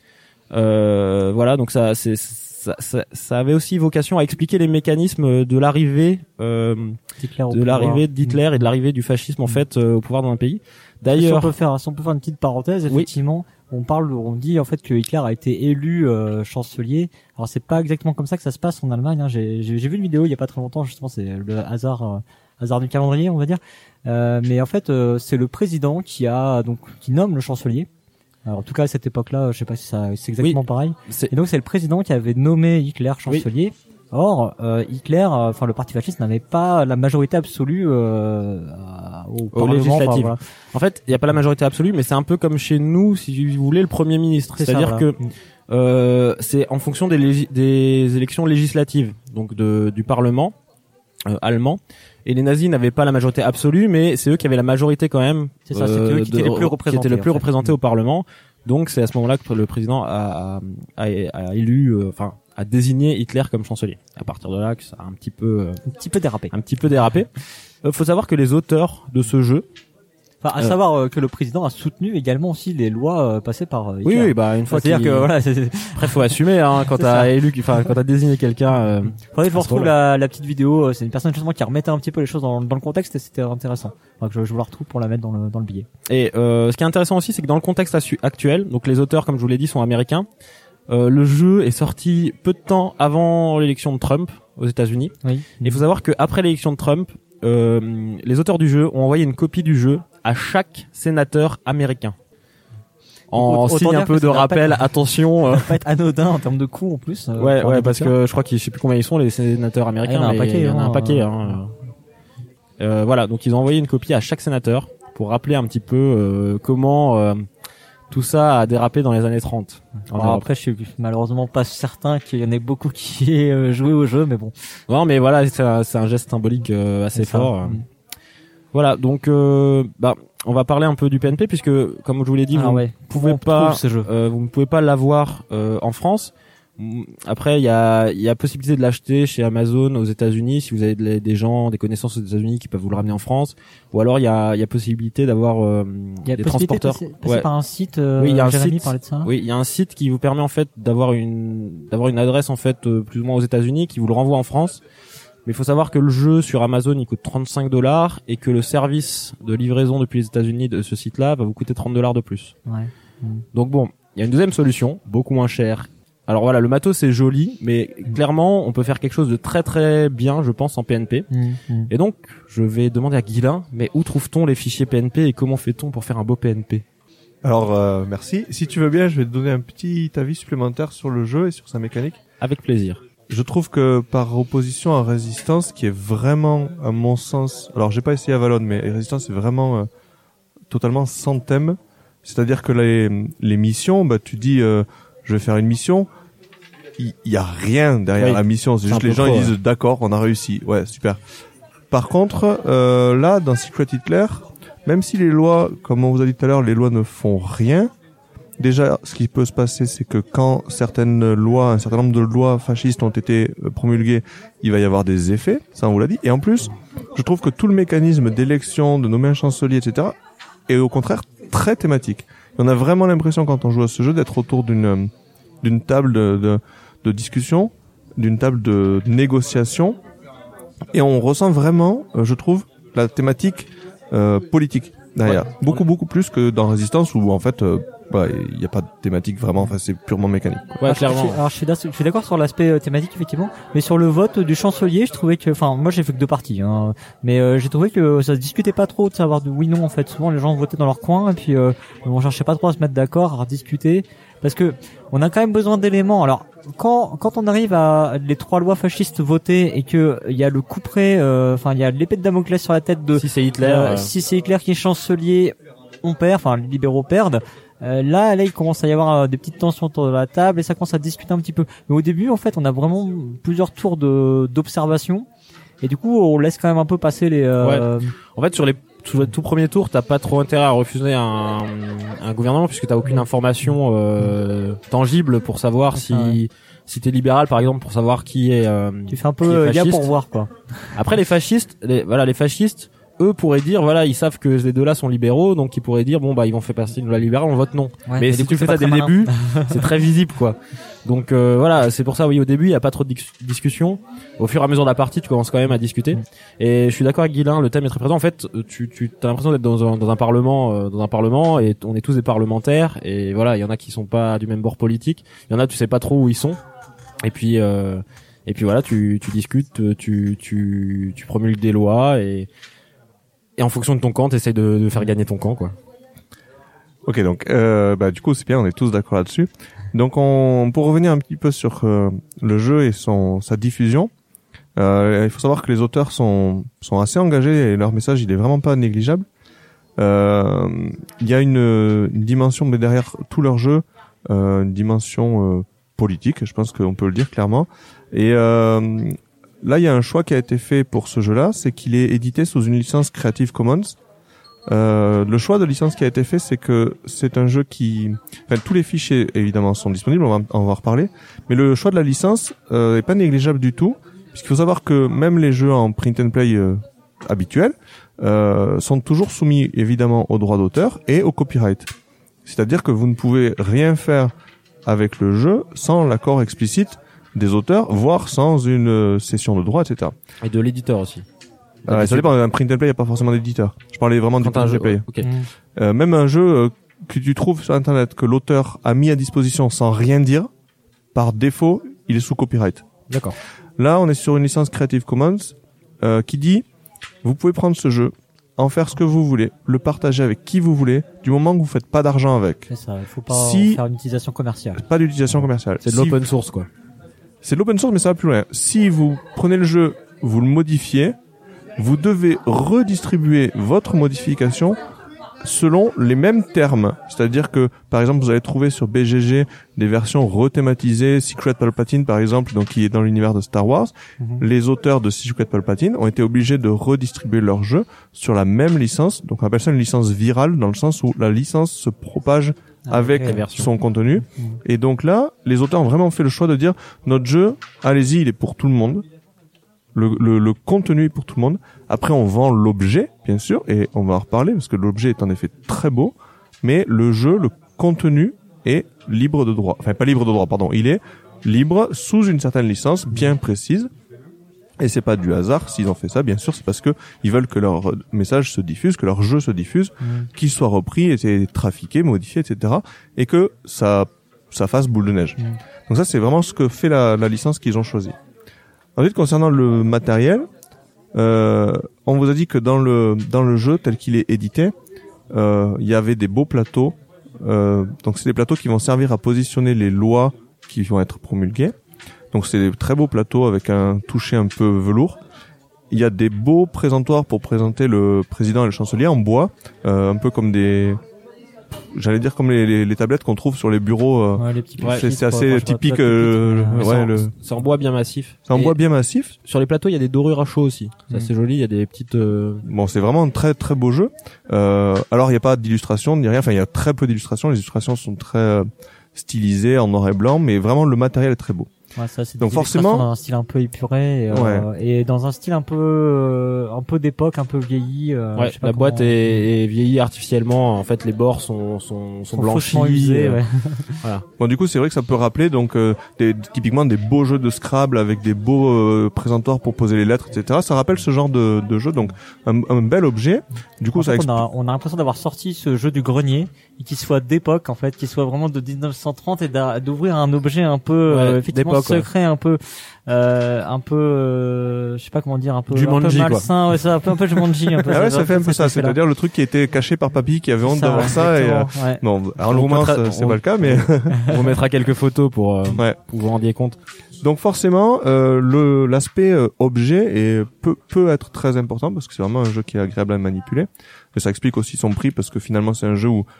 Euh, voilà, donc ça, c'est, ça, ça, ça avait aussi vocation à expliquer les mécanismes de l'arrivée, euh, de l'arrivée d'Hitler mmh. et de l'arrivée du fascisme en mmh. fait euh, au pouvoir dans un pays. D'ailleurs, si on peut faire, si on peut faire une petite parenthèse, effectivement. Oui. On parle, on dit en fait que Hitler a été élu euh, chancelier. Alors c'est pas exactement comme ça que ça se passe en Allemagne. Hein. J'ai, j'ai, j'ai vu une vidéo il y a pas très longtemps, justement, c'est le hasard, euh, hasard du calendrier, on va dire. Euh, mais en fait, euh, c'est le président qui a donc qui nomme le chancelier. Alors en tout cas à cette époque-là, je sais pas si ça, c'est exactement oui, pareil. C'est... Et donc c'est le président qui avait nommé Hitler chancelier. Oui. Or, euh, Hitler, enfin euh, le parti fasciste n'avait pas la majorité absolue euh, au, au législatif. Enfin, voilà. En fait, il n'y a pas la majorité absolue, mais c'est un peu comme chez nous, si vous voulez, le Premier ministre. C'est C'est-à-dire ça, voilà. que euh, c'est en fonction des, lég- des élections législatives, donc de, du Parlement euh, allemand. Et les nazis n'avaient pas la majorité absolue, mais c'est eux qui avaient la majorité quand même. C'est ça, euh, c'était eux qui étaient les plus représentés. Qui étaient le plus représentés au Parlement. Donc c'est à ce moment-là que le président a, a, a, a élu, enfin. Euh, a désigné Hitler comme chancelier. À partir de là, que ça a un petit peu, euh, un petit peu dérapé. Un petit peu dérapé. Euh, faut savoir que les auteurs de ce jeu, enfin, à euh, savoir euh, que le président a soutenu également aussi les lois euh, passées par Hitler. Oui, oui, bah une fois. Enfin, c'est-à-dire que voilà. C'est... Après, faut assumer hein, quand t'as élu, enfin quand t'as désigné quelqu'un. Euh, Faudrait que je vous retrouve la, la petite vidéo. C'est une personne justement qui remettait un petit peu les choses dans, dans le contexte et c'était intéressant. Donc je, je vous la retrouve pour la mettre dans le dans le billet. Et euh, ce qui est intéressant aussi, c'est que dans le contexte actuel, donc les auteurs, comme je vous l'ai dit, sont américains. Euh, le jeu est sorti peu de temps avant l'élection de Trump aux États-Unis. Oui. Et il faut savoir que après l'élection de Trump, euh, les auteurs du jeu ont envoyé une copie du jeu à chaque sénateur américain. en Autant signe dire un peu que de ça va rappel, pas être- attention. euh, Ça va pas être anodin en termes de coûts en plus. euh, ouais, pour un ouais, parce éditeur. que je crois qu'il je sais plus combien ils sont les sénateurs américains, Ah, il y en a un mais paquet, il y en a un hein, paquet. euh, Hein. Euh, voilà, donc ils ont envoyé une copie à chaque sénateur pour rappeler un petit peu euh, comment euh, tout ça a dérapé dans les années trente. en Alors Europe. après, je suis malheureusement pas certain qu'il y en ait beaucoup qui aient euh, joué au jeu, mais bon. Non, mais voilà, c'est un, c'est un geste symbolique euh, assez C'est ça. fort. euh. Mm. Voilà, donc euh, bah on va parler un peu du P N P puisque comme je vous l'ai dit, Alors vous ouais, ne pouvez on pas trouve ce jeu. euh, vous ne pouvez pas l'avoir euh, en France. Mm, Après il y a il y a possibilité de l'acheter chez Amazon aux États-Unis si vous avez de- des gens, des connaissances aux États-Unis qui peuvent vous le ramener en France, ou alors il y a il y a possibilité d'avoir euh, Il y a des possibilité de transporteurs. passer, passer Ouais. par un site. Euh, Oui, il y a un Jérémy site. parlait de ça. Oui, il y a un site qui vous permet en fait d'avoir une d'avoir une adresse en fait euh, plus ou moins aux États-Unis qui vous le renvoie en France. Mais il faut savoir que le jeu sur Amazon il coûte trente-cinq dollars et que le service de livraison depuis les États-Unis de ce site-là va vous coûter trente dollars de plus. Ouais. Donc bon, il y a une deuxième solution, beaucoup moins chère. Alors voilà, le matos c'est joli, mais clairement on peut faire quelque chose de très très bien, je pense, en P N P. Mm, mm. Et donc je vais demander à Guilain, mais où trouve-t-on les fichiers P N P et comment fait-on pour faire un beau P N P? Alors, euh, merci. Si tu veux bien, je vais te donner un petit avis supplémentaire sur le jeu et sur sa mécanique. Avec plaisir. Je trouve que par opposition à Résistance, qui est vraiment, à mon sens, alors j'ai pas essayé Avalon, mais Résistance est vraiment euh, totalement sans thème. C'est-à-dire que les, les missions, bah tu dis, euh, je vais faire une mission, il y, y a rien derrière Oui. la mission. C'est C'est juste un les peu gens trop, ils disent, ouais. d'accord, on a réussi, ouais, super. Par contre, euh, là, dans Secret Hitler, même si les lois, comme on vous a dit tout à l'heure, les lois ne font rien. Déjà, ce qui peut se passer, c'est que quand certaines lois, un certain nombre de lois fascistes ont été euh, promulguées, il va y avoir des effets, ça on vous l'a dit. Et en plus, je trouve que tout le mécanisme d'élection, de nommer un chancelier, et cetera, est au contraire très thématique. Et on a vraiment l'impression, quand on joue à ce jeu, d'être autour d'une euh, d'une table de, de, de discussion, d'une table de négociation, et on ressent vraiment, euh, je trouve, la thématique euh, politique derrière. Ouais. Beaucoup, beaucoup plus que dans Résistance, où en fait... euh, bah, il n'y a pas de thématique vraiment, enfin c'est purement mécanique. Ouais, Alors, je- clairement. je- Alors je suis d'ac- je suis d'accord sur l'aspect euh, thématique effectivement, mais sur le vote du chancelier, je trouvais que, enfin moi j'ai fait que deux parties, hein, mais euh, j'ai trouvé que ça se discutait pas trop de savoir de oui non en fait. Souvent les gens votaient dans leur coin et puis euh, on cherchait pas trop à se mettre d'accord, à discuter, parce que on a quand même besoin d'éléments. Alors quand quand on arrive à les trois lois fascistes votées et que il y a le coup près, euh, enfin il y a l'épée de Damoclès sur la tête de Si c'est Hitler, euh, euh, si c'est Hitler qui est chancelier, on perd, enfin les libéraux perdent. Euh, là, là, il commence à y avoir euh, des petites tensions autour de la table et ça commence à discuter un petit peu. Mais au début, en fait, on a vraiment plusieurs tours de d'observation et du coup, on laisse quand même un peu passer les. Euh, En fait, sur les tout, tout premiers tours, t'as pas trop intérêt à refuser un, un gouvernement puisque t'as aucune information euh, tangible pour savoir si Ouais. si t'es libéral, par exemple, pour savoir qui est. Euh, Tu fais un qui est peu euh, gars fasciste. pour voir quoi. Après, les fascistes, les, voilà, les fascistes, eux pourraient dire, voilà, ils savent que ces deux-là sont libéraux, donc ils pourraient dire, bon bah ils vont faire partie de la libérale, on vote non. Ouais, mais du si coup, tu c'est fais ça pas dès très le malin. début, c'est très visible, quoi. Donc euh, voilà, c'est pour ça, oui, au début, il y a pas trop de dis- discussion. Au fur et à mesure de la partie, tu commences quand même à discuter. Et je suis d'accord avec Guilain, le thème est très présent. En fait, tu, tu as l'impression d'être dans un, dans un parlement, euh, dans un parlement, et on est tous des parlementaires. Et voilà, il y en a qui sont pas du même bord politique. Il y en a, tu sais pas trop où ils sont. Et puis, euh, et puis voilà, tu, tu discutes, tu, tu, tu promulgues des lois et et en fonction de ton camp, t'essayes de, de faire gagner ton camp, quoi. Ok, donc euh, bah du coup c'est bien, on est tous d'accord là-dessus. Donc on, pour revenir un petit peu sur euh, le jeu et son sa diffusion, euh, il faut savoir que les auteurs sont sont assez engagés et leur message il est vraiment pas négligeable. Euh, Il y a une, une dimension mais derrière tout leur jeu, euh, une dimension euh, politique, je pense qu'on peut le dire clairement. Et euh, là il y a un choix qui a été fait pour ce jeu-là, c'est qu'il est édité sous une licence Creative Commons. Euh, le choix de licence qui a été fait, c'est que c'est un jeu qui, enfin, tous les fichiers évidemment sont disponibles, on va, on va en reparler, mais le choix de la licence euh, est pas négligeable du tout, puisqu'il faut savoir que même les jeux en print and play euh, habituels euh, sont toujours soumis évidemment aux droits d'auteur et au copyright. C'est-à-dire que vous ne pouvez rien faire avec le jeu sans l'accord explicite des auteurs, voire sans une euh, cession de droits, et cetera. Et de l'éditeur aussi. Euh, ça dépend, un print and play, il n'y a pas forcément d'éditeur. Je parlais vraiment du Quand un print jeu, and play. ouais, ok. Mm. Euh, même un jeu euh, que tu trouves sur internet que l'auteur a mis à disposition sans rien dire, par défaut, il est sous copyright. D'accord. Là, on est sur une licence Creative Commons euh, qui dit vous pouvez prendre ce jeu, en faire ce que vous voulez, le partager avec qui vous voulez, du moment que vous faites pas d'argent avec. C'est ça, il faut pas Si- en faire une utilisation commerciale. Pas d'utilisation commerciale. C'est de Si- l'open source, quoi. C'est de l'open source, mais ça va plus loin. Si vous prenez le jeu, vous le modifiez, vous devez redistribuer votre modification selon les mêmes termes. C'est-à-dire que, par exemple, vous allez trouver sur B G G des versions rethématisées, Secret Palpatine, par exemple, donc qui est dans l'univers de Star Wars. Mhm. Les auteurs de Secret Palpatine ont été obligés de redistribuer leur jeu sur la même licence. Donc on appelle ça une licence virale, dans le sens où la licence se propage avec les versions. son contenu. Mhm. Et donc là, les auteurs ont vraiment fait le choix de dire, notre jeu, allez-y, il est pour tout le monde. Le, le, le contenu est pour tout le monde. Après, on vend l'objet, bien sûr, et on va en reparler, parce que l'objet est en effet très beau, mais le jeu, le contenu est libre de droit. Enfin, pas libre de droit, pardon. Il est libre sous une certaine licence bien précise. Et c'est pas du hasard s'ils ont fait ça, bien sûr, c'est parce que ils veulent que leur message se diffuse, que leur jeu se diffuse, Mhm. qu'il soit repris, et trafiqué, modifié, et cetera. Et que ça, ça fasse boule de neige. Mhm. Donc ça, c'est vraiment ce que fait la, la licence qu'ils ont choisie. Ensuite, concernant le matériel, euh, on vous a dit que dans le dans le jeu tel qu'il est édité, euh, il y avait des beaux plateaux. Euh, donc c'est des plateaux qui vont servir à positionner les lois qui vont être promulguées. Donc c'est des très beaux plateaux avec un toucher un peu velours. Il y a des beaux présentoirs pour présenter le président et le chancelier en bois, euh, un peu comme des, j'allais dire comme les, les, les tablettes qu'on trouve sur les bureaux. Euh, Ouais, les petits Ouais, c'est pupitres, c'est assez quoi, enfin, typique. pas de Euh, pupitres, ouais, c'est en- le, C'est en bois bien massif. c'est en Et bois bien massif. Sur les plateaux, il y a des dorures à chaud aussi. C'est Mm. assez joli. Il y a des petites. euh, Bon, c'est vraiment un très très beau jeu. Euh, alors il n'y a pas d'illustration ni rien. Enfin, il y a très peu d'illustrations. Les illustrations sont très euh, stylisées en noir et blanc, mais vraiment le matériel est très beau. Ouais, ça, c'est Donc des forcément- illustrations dans un style un peu épuré, et, euh, et dans un style un peu, euh, un peu d'époque, un peu vieilli. Euh, Ouais, je sais pas la comment- boîte est, est vieillie artificiellement. En fait, les bords sont sont, sont sont blanchis. faussement usés, euh, ouais. Voilà. Bon, du coup, c'est vrai que ça peut rappeler donc euh, des, typiquement des beaux jeux de Scrabble avec des beaux euh, présentoirs pour poser les lettres, et cetera. Ça rappelle ce genre de, de jeu, donc un, un bel objet. Du coup, En ça fait, expl- on a, on a l'impression d'avoir sorti ce jeu du grenier et qu'il soit d'époque, en fait, qu'il soit vraiment de dix-neuf cent trente et d'a- d'ouvrir un objet un peu, Ouais, euh, effectivement, d'époque, ouais. secret, un peu, euh, un peu, euh, je sais pas comment dire, un peu, un peu Jumanji, quoi. malsain, ouais, ça, un peu, un peu Jumanji, un peu. Ah ouais, ça fait un peu ça. cet effet-là. C'est-à-dire le truc qui était caché par papy, qui avait honte Ça, d'avoir ça. Et, euh, exactement, ouais. non, alors On le vous moment, mettra- ça, c'est on- pas le cas, mais On vous mettra quelques photos pour euh, ouais. pour vous rendiez compte. Donc forcément, euh, le l'aspect euh, objet est, peut peut être très important parce que c'est vraiment un jeu qui est agréable à manipuler. Et ça explique aussi son prix parce que finalement c'est un jeu où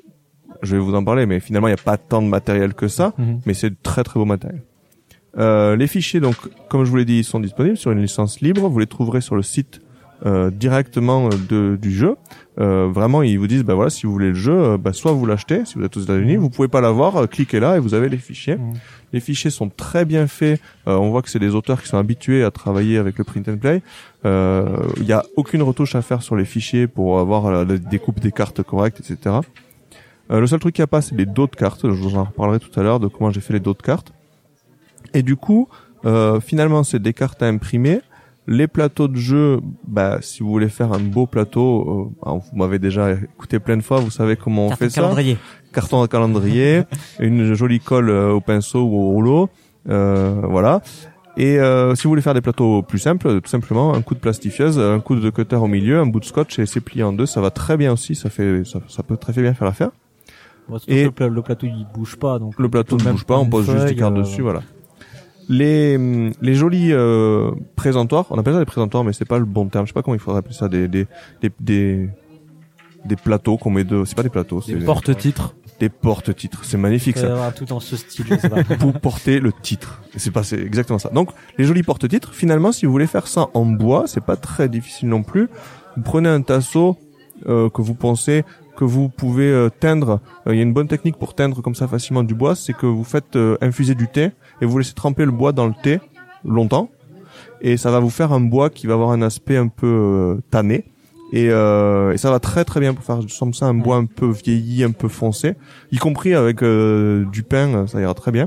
je vais vous en parler, mais finalement il n'y a pas tant de matériel que ça, Mhm. mais c'est très très beau matériel. Euh, les fichiers, donc comme je vous l'ai dit, ils sont disponibles sur une licence libre. Vous les trouverez sur le site euh, directement de, du jeu. Euh, vraiment, ils vous disent, bah voilà, si vous voulez le jeu, euh, bah soit vous l'achetez, si vous êtes aux États-Unis, vous pouvez pas l'avoir, euh, cliquez là et vous avez les fichiers. Mhm. Les fichiers sont très bien faits. Euh, on voit que c'est des auteurs qui sont habitués à travailler avec le print and play. Euh, Il y a aucune retouche à faire sur les fichiers pour avoir euh, la découpe des cartes correctes, et cetera. Euh, le seul truc qu'il n'y a pas, c'est les dos de cartes. Je vous en reparlerai tout à l'heure de comment j'ai fait les dos de cartes. Et du coup, euh, finalement, c'est des cartes à imprimer. Les plateaux de jeu, bah, si vous voulez faire un beau plateau, euh, vous m'avez déjà écouté plein de fois, vous savez comment on Carte fait de ça. calendrier. Carton à calendrier, une jolie colle euh, au pinceau ou au rouleau, euh, voilà. Et euh, si vous voulez faire des plateaux plus simples, tout simplement un coup de plastifieuse, un coup de cutter au milieu, un bout de scotch et c'est plié en deux, ça va très bien aussi, ça fait ça, ça peut très bien faire l'affaire. Bon, surtout Et- que le, pla- le plateau il bouge pas, donc Le plateau ne même bouge pas, on une pose juste des feuille, cartes euh, dessus, voilà. Les hum, les jolis euh, présentoirs, on appelle ça des présentoirs, mais c'est pas le bon terme. Je sais pas comment il faudrait appeler ça, des des des des, des plateaux qu'on met de, c'est pas des plateaux, Des c'est porte-titres. des porte-titres. C'est magnifique ça. euh, tout dans ce style, je sais pas. Pour porter le titre. Et c'est pas, c'est exactement ça. Donc, les jolis porte-titres, finalement, si vous voulez faire ça en bois, c'est pas très difficile non plus. Vous prenez un tasseau, euh, que vous pensez que vous pouvez euh, teindre. Il euh, y a une bonne technique pour teindre comme ça facilement du bois, c'est que vous faites euh, infuser du thé et vous laissez tremper le bois dans le thé longtemps. Et ça va vous faire un bois qui va avoir un aspect un peu euh, tanné. Et, euh, et ça va très très bien pour faire comme ça un bois un peu vieilli, un peu foncé, y compris avec euh, du pain, ça ira très bien.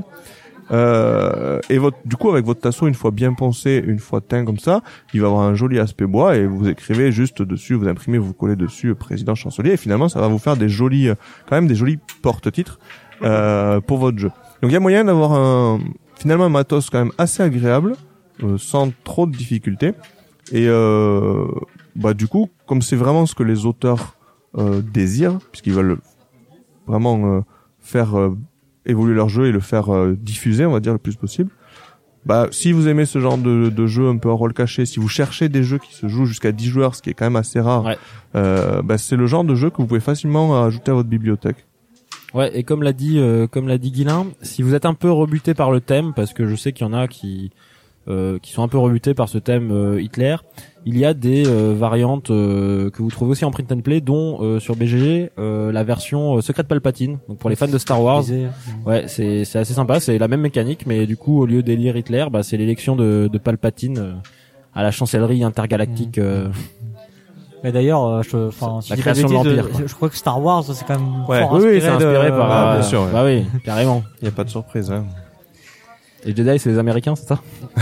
Euh, et votre, du coup, avec votre tasseau, une fois bien poncé, une fois teint comme ça, il va avoir un joli aspect bois et vous écrivez juste dessus, vous imprimez, vous collez dessus euh, président chancelier et finalement ça va vous faire des jolis, euh, quand même des jolis porte-titres euh, pour votre jeu. Donc il y a moyen d'avoir un, finalement un matos quand même assez agréable, euh, sans trop de difficultés. Et euh, bah du coup, comme c'est vraiment ce que les auteurs euh, désirent, puisqu'ils veulent vraiment euh, faire euh, évoluer leur jeu et le faire euh, diffuser, on va dire le plus possible. Bah si vous aimez ce genre de, de jeu un peu à rôle caché, si vous cherchez des jeux qui se jouent jusqu'à dix joueurs, ce qui est quand même assez rare, Ouais. euh, bah c'est le genre de jeu que vous pouvez facilement ajouter à votre bibliothèque. Ouais, et comme l'a dit, euh, comme l'a dit Guilain, si vous êtes un peu rebuté par le thème, parce que je sais qu'il y en a qui euh, qui sont un peu rebutés par ce thème euh, Hitler, il y a des euh, variantes euh, que vous trouvez aussi en print and play, dont euh, sur B G G euh, la version euh, secrète Palpatine. Donc pour les fans de Star Wars, ouais, c'est c'est assez sympa, c'est la même mécanique, mais du coup au lieu d'élire Hitler, bah c'est l'élection de, de Palpatine euh, à la chancellerie intergalactique. Euh, Mais d'ailleurs, euh, je, enfin, si La je création dis de bêtises, l'Empire, euh, je crois que Star Wars, c'est quand même Ouais. fort oui, inspiré, oui, c'est inspiré de... par Ah, euh, bien sûr, ouais. bah oui, carrément. Il y a pas de surprise, hein. Et Jedi, c'est les Américains, c'est ça?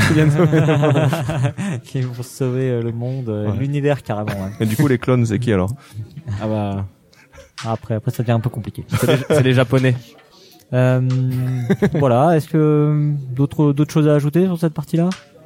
qui vont sauver euh, le monde, euh, Ouais. l'univers carrément. Ouais. Et du coup, les clones, c'est qui alors? Ah bah, Après, après, ça devient un peu compliqué. c'est les, c'est les Japonais. Euh, voilà. Est-ce que d'autres d'autres choses à ajouter sur cette partie-là?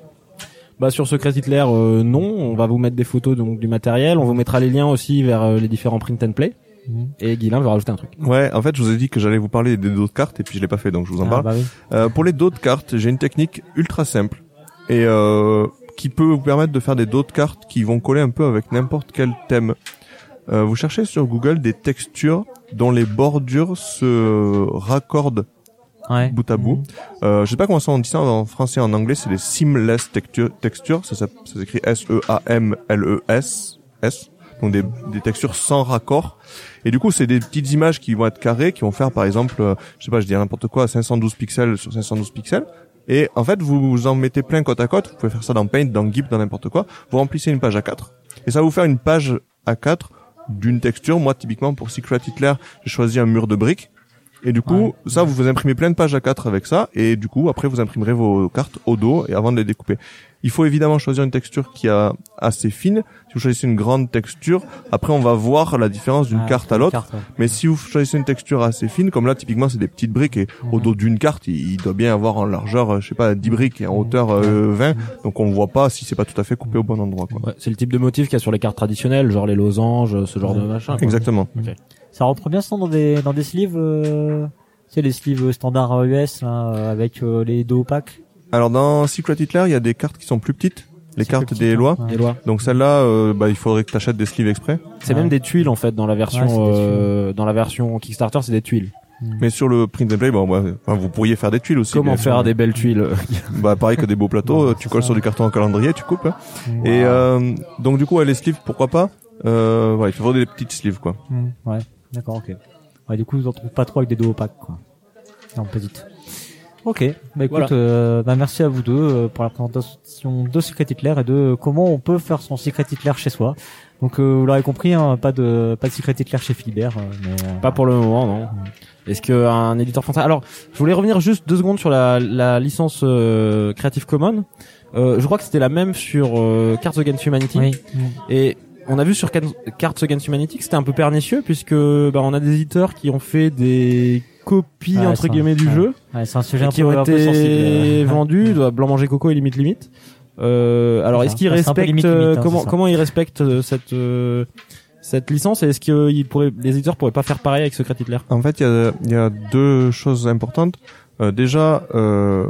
Bah sur Secret Hitler, euh, non. On va vous mettre des photos donc du matériel. On vous mettra les liens aussi vers euh, les différents print and play. Mhm. Et Guilain va rajouter un truc. Ouais, en fait, je vous ai dit que j'allais vous parler des dos de cartes et puis je l'ai pas fait, donc je vous en Ah, parle. bah oui. Euh, pour les dos de cartes, j'ai une technique ultra simple et euh, qui peut vous permettre de faire des dos de cartes qui vont coller un peu avec n'importe quel thème. Euh, vous cherchez sur Google des textures dont les bordures se raccordent Ouais. bout à bout. Euh, je sais pas comment ça on dit ça en français et en anglais, c'est des seamless textures, textures, ça, ça, ça s'écrit S E A M L E S, S, donc des, des textures sans raccord. Et du coup, c'est des petites images qui vont être carrées, qui vont faire par exemple, euh, je sais pas, je dis n'importe quoi, cinq cent douze pixels sur cinq cent douze pixels. Et en fait, vous vous en mettez plein côte à côte, vous pouvez faire ça dans Paint, dans GIMP, dans n'importe quoi. Vous remplissez une page A quatre, et ça va vous faire une page A quatre d'une texture. Moi, typiquement, pour Secret Hitler, j'ai choisi un mur de briques. Et du coup, Ouais. ça, vous vous imprimez plein de pages A quatre avec ça, et du coup, après, vous imprimerez vos cartes au dos et avant de les découper. Il faut évidemment choisir une texture qui est assez fine. Si vous choisissez une grande texture, après, on va voir la différence d'une Ah, carte c'est à une l'autre. carte, ouais. Mais si vous choisissez une texture assez fine, comme là, typiquement, c'est des petites briques, et au Mhm. dos d'une carte, il, il doit bien avoir en largeur, euh, je sais pas, dix briques, et en hauteur euh, vingt, donc on voit pas si c'est pas tout à fait coupé au bon endroit, quoi. Ouais, c'est le type de motif qu'il y a sur les cartes traditionnelles, genre les losanges, ce genre de machin. quoi. Exactement. Ça reprend bien ça dans des dans des sleeves, euh, tu sais, les sleeves standards U S là, euh, avec euh, les dos opaques. Alors, dans Secret Hitler, il y a des cartes qui sont plus petites, les C'est cartes plus des petit, lois. hein. Des lois. Donc celle-là, euh, bah, il faudrait que tu achètes des sleeves exprès. C'est Ouais. même des tuiles en fait dans la version Ouais, c'est des euh, dans la version Kickstarter, c'est des tuiles. Mais sur le print and play, bon, ouais, enfin, vous pourriez faire des tuiles aussi. Comment bien sûr. faire des belles tuiles? Bah, pareil que des beaux plateaux, Ouais, euh, tu c'est colles ça. sur du carton en calendrier, tu coupes. hein. Mmh. Et euh, donc du coup, ouais, les sleeves, pourquoi pas euh, ouais, il faut des petites sleeves, quoi. Mmh, ouais, d'accord, ok. Ouais, du coup, vous en trouvez pas trop avec des dos opaques, quoi. Non, petites. Ok, bah écoute, Voilà. euh, bah merci à vous deux euh, pour la présentation de Secret Hitler et de comment on peut faire son Secret Hitler chez soi. Donc euh, vous l'aurez compris, hein, pas de pas de Secret Hitler chez Philibert, euh, mais euh, Pas pour le moment, non. Est-ce que un éditeur français... Alors, je voulais revenir juste deux secondes sur la, la licence euh, Creative Commons. Euh, je crois que c'était la même sur euh, Cards Against Humanity. oui. Et on a vu sur Car- Cards Against Humanity que c'était un peu pernicieux puisque bah, on a des éditeurs qui ont fait des copies Ouais, entre ça, guillemets du ouais. jeu Ouais, c'est un sujet et un qui peu, ont un peu sensible. été euh. vendus. doit Blanc manger coco et limite limite. Euh, alors C'est est-ce ça. qu'ils Ouais, c'est un peu respectent limite, limite, euh, hein, comment c'est ça. comment ils respectent euh, cette euh, cette licence et est-ce que ils pourraient les éditeurs pourraient pas faire pareil avec Secret Hitler? En fait, il y a, il y a deux choses importantes. Euh, déjà, euh,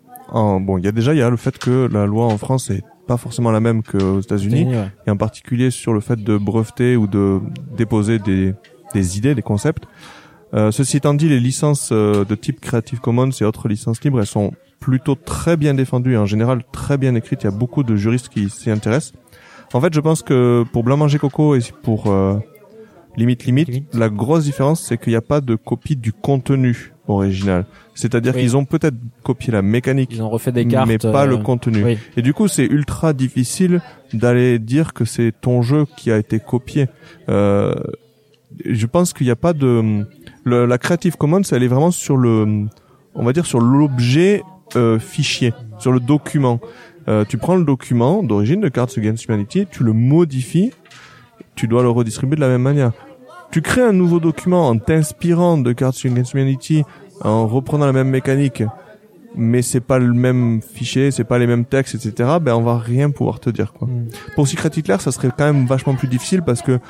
en, bon, il y a déjà il y a le fait que la loi en France est pas forcément la même qu'aux États-Unis, Ouais. et en particulier sur le fait de breveter ou de déposer des, des idées, des concepts. Euh, ceci étant dit, les licences euh, de type Creative Commons et autres licences libres, elles sont plutôt très bien défendues et en général très bien écrites. Il y a beaucoup de juristes qui s'y intéressent. En fait, je pense que pour Blanc Manger Coco et pour euh, Limite Limite, Limite. la grosse différence, c'est qu'il n'y a pas de copie du contenu original. C'est-à-dire Oui. qu'ils ont peut-être copié la mécanique, Ils ont refait des cartes mais pas euh, le contenu. oui. Et du coup, c'est ultra difficile d'aller dire que c'est ton jeu qui a été copié. Euh, je pense qu'il n'y a pas de... Le, la Creative Commons, elle est vraiment sur le... On va dire sur l'objet euh, fichier, sur le document. Euh, tu prends le document d'origine de Cards Against Humanity, tu le modifies, tu dois le redistribuer de la même manière. Tu crées un nouveau document en t'inspirant de Cards Against Humanity, en reprenant la même mécanique, mais c'est pas le même fichier, c'est pas les mêmes textes, et cetera. Ben on va rien pouvoir te dire quoi. Mm. Pour Secret Hitler, ça serait quand même vachement plus difficile parce que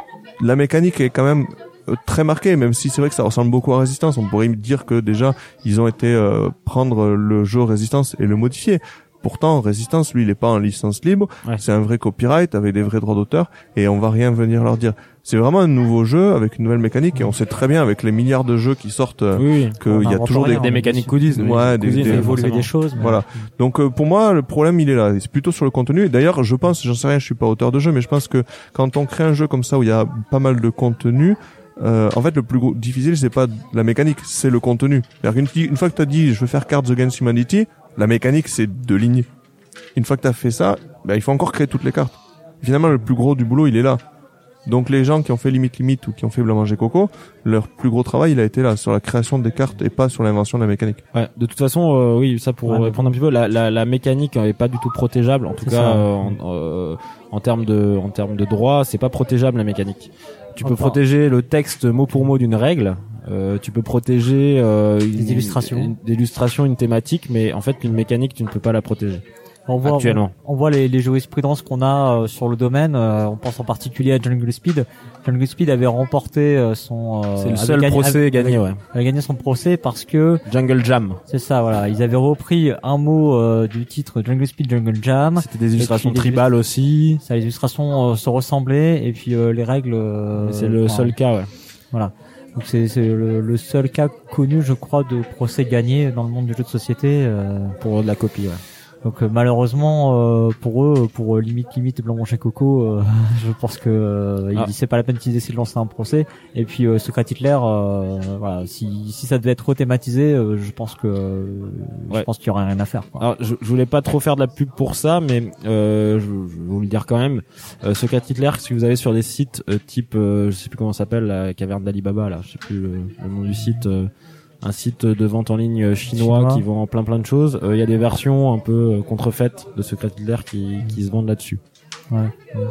la mécanique est quand même très marquée, même si c'est vrai que ça ressemble beaucoup à Resistance. On pourrait dire que déjà ils ont été euh, prendre le jeu Resistance et le modifier. Pourtant, Resistance, lui, il est pas en licence libre. Ouais. C'est un vrai copyright avec des vrais droits d'auteur et on va rien venir leur dire. C'est vraiment un nouveau jeu avec une nouvelle mécanique et on sait très bien avec les milliards de jeux qui sortent oui, qu'il y a toujours des, des mécaniques goodies. Ouais, des, des, des évoluer des choses. Mais... Voilà. Donc, euh, pour moi, le problème, il est là. C'est plutôt sur le contenu. Et d'ailleurs, je pense, j'en sais rien, je suis pas auteur de jeu, mais je pense que quand on crée un jeu comme ça où il y a pas mal de contenu, Euh, en fait, le plus gros, difficile, c'est pas la mécanique, c'est le contenu. C'est-à-dire qu'une une fois que t'as dit, je veux faire Cards Against Humanity, la mécanique, c'est deux lignes. Une fois que t'as fait ça, ben, il faut encore créer toutes les cartes. Finalement, le plus gros du boulot, il est là. Donc, les gens qui ont fait Limite Limite ou qui ont fait Blanc Manger Coco, leur plus gros travail, il a été là, sur la création des cartes et pas sur l'invention de la mécanique. Ouais. De toute façon, euh, oui, ça pour ouais, répondre un petit peu, la, la, la mécanique est pas du tout protégeable. En tout cas, euh, en, euh, en termes de, en termes de droit, c'est pas protégeable la mécanique. Tu peux enfin, protéger le texte mot pour mot d'une règle. Euh, tu peux protéger euh, une, des illustrations, une, une, illustrations, une thématique, mais en fait, une mécanique, tu ne peux pas la protéger. On voit, actuellement. On, on voit les, les jurisprudences qu'on a euh, sur le domaine. Euh, on pense en particulier à Jungle Speed. Jungle Speed avait remporté euh, son. Euh, c'est le seul gagné, procès avait, gagné, ouais. Avait gagné son procès parce que Jungle Jam. C'est ça, voilà. Ils avaient repris un mot euh, du titre Jungle Speed, Jungle Jam. C'était des illustrations tribales aussi. Ça, les illustrations euh, se ressemblaient et puis euh, les règles. Euh, c'est le seul cas, ouais. Voilà. Donc c'est, c'est le, le seul cas connu, je crois, de procès gagné dans le monde du jeu de société euh, pour de la copie, ouais. Donc euh, malheureusement euh, pour eux, pour euh, Limite Limite et Blanc Manger Coco, euh, je pense que euh, ah. il, c'est pas la peine qu'ils essaient de lancer un procès. Et puis euh, Secret Hitler, euh, voilà, si si ça devait être rethématisé, euh, je pense que euh, ouais. je pense qu'il y aurait rien à faire, quoi. Alors je, je voulais pas trop faire de la pub pour ça, mais euh, je, je vais vous le dire quand même. Euh, Secret Hitler, si vous allez sur des sites euh, type, euh, je sais plus comment ça s'appelle, la caverne d'Alibaba, là, je sais plus le, le nom du site. Euh, un site de vente en ligne chinois, chinois. qui vend plein plein de choses. Il euh, y a des versions un peu euh, contrefaites de Secret Hitler qui, qui se vendent là-dessus. Ouais.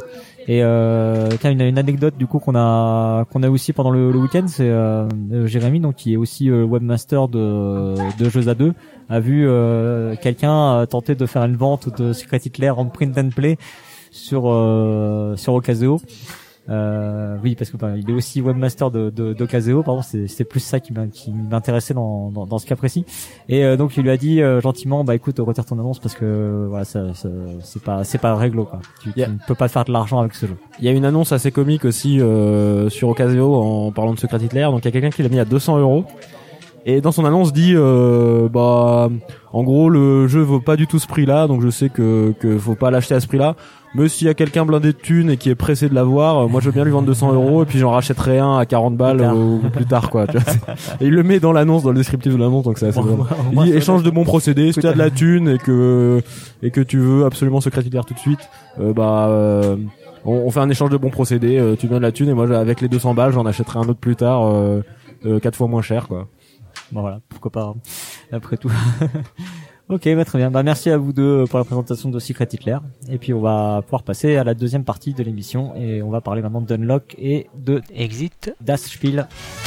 Et euh, tiens, une, une anecdote du coup qu'on a qu'on a aussi pendant le, le week-end, c'est euh, Jérémy, donc qui est aussi euh, webmaster de de Jeux à deux, a vu euh, quelqu'un tenter de faire une vente de Secret Hitler en print and play sur euh, sur Ocaseo. Euh, oui, parce que bah, il est aussi webmaster de de d'Ocaseo, pardon, c'est c'est plus ça qui qui m'intéressait dans, dans dans ce cas précis. Et euh, donc il lui a dit euh, gentiment, bah écoute, retire ton annonce parce que voilà, ça, ça c'est pas c'est pas réglo, quoi. Tu, yeah. tu ne peux pas faire de l'argent avec ce jeu. Il y a une annonce assez comique aussi euh, sur Ocaseo en parlant de Secret Hitler. Donc il y a quelqu'un qui l'a mis à deux cents euros. Et dans son annonce dit euh, bah en gros le jeu vaut pas du tout ce prix-là, donc je sais que que faut pas l'acheter à ce prix-là. Mais s'il y a quelqu'un blindé de thunes et qui est pressé de l'avoir, moi je veux bien lui vendre deux cents euros et puis j'en rachèterai un à quarante balles ou plus, plus tard, quoi. Tu vois, et il le met dans l'annonce, dans le descriptif de l'annonce, donc c'est assez drôle. Il dit échange de bons procédés, si tu as de la thune et que et que tu veux absolument Secret Hitler tout de suite, euh, bah euh, on, on fait un échange de bons procédés. Euh, tu me donnes la thune et moi avec les deux cents balles j'en achèterai un autre plus tard, euh, euh, quatre fois moins cher, quoi. Bon voilà, pourquoi pas. Après tout. Ok, bah très bien. Bah merci à vous deux pour la présentation de Secret Hitler. Et puis on va pouvoir passer à la deuxième partie de l'émission et on va parler maintenant d'Unlock et de Exit Das Spiel.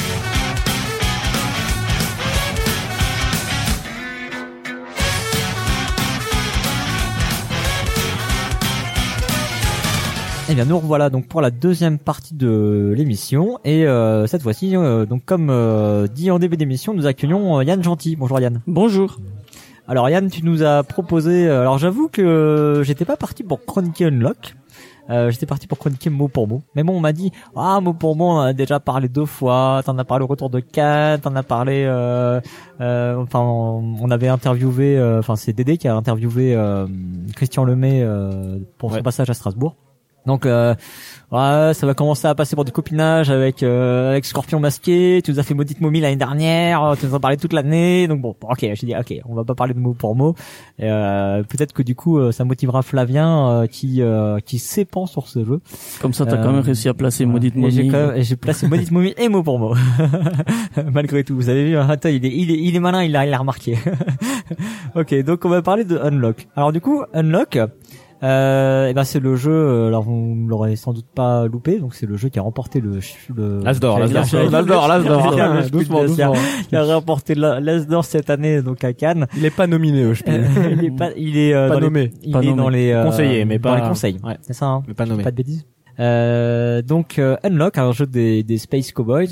Eh bien nous revoilà donc pour la deuxième partie de l'émission et euh, cette fois-ci euh, donc comme euh, dit en début d'émission, nous accueillons euh, Yann Gentil. Bonjour Yann. Bonjour. Alors Yann, tu nous as proposé. Alors j'avoue que euh, j'étais pas parti pour chroniquer Unlock. Euh, j'étais parti pour chroniquer mot pour mot. Mais bon, on m'a dit ah mot pour mot, on en a déjà parlé deux fois. T'en as parlé au retour de Cannes, t'en as parlé. Euh, euh, enfin, on, on avait interviewé. Euh, enfin, c'est Dédé qui a interviewé euh, Christian Lemay euh, pour son ouais. passage à Strasbourg. Donc euh, ouais, ça va commencer à passer pour du copinage avec euh, avec Scorpion masqué. Tu nous as fait Maudite Momie l'année dernière, tu nous en parlais toute l'année. Donc bon, ok, j'ai dit ok, on va pas parler de mot pour mot. Et, euh, peut-être que du coup euh, ça motivera Flavien euh, qui euh, qui s'épand sur ce jeu. Comme ça, t'as euh, quand même réussi à placer Maudite Momie. Et j'ai, quand même, j'ai placé Maudite Momie et mot pour mot. Malgré tout, vous avez vu, hein, attends, il est il est il est malin, il a il a remarqué. Ok, donc on va parler de Unlock. Alors du coup, Unlock. Euh, et ben c'est le jeu. euh, Alors vous ne l'aurez sans doute pas loupé. Donc c'est le jeu qui a remporté le le L'As d'or, l'As d'or, j'allais dire- l'As d'or, l'As d'or. j'allais dire- Doucement, doucement. qui a remporté la- l'As d'or cette année donc à Cannes. Il est pas nominé au Spiel. Euh, il est pas, il est euh, Pas dans les- nommé. il Pas est nommé. dans les euh, Conseillé, mais dans pas- les conseils. Ouais. C'est ça. Hein Mais pas nommé. Pas de bêtises. Euh, donc euh, Unlock, un jeu des, des Space Cowboys,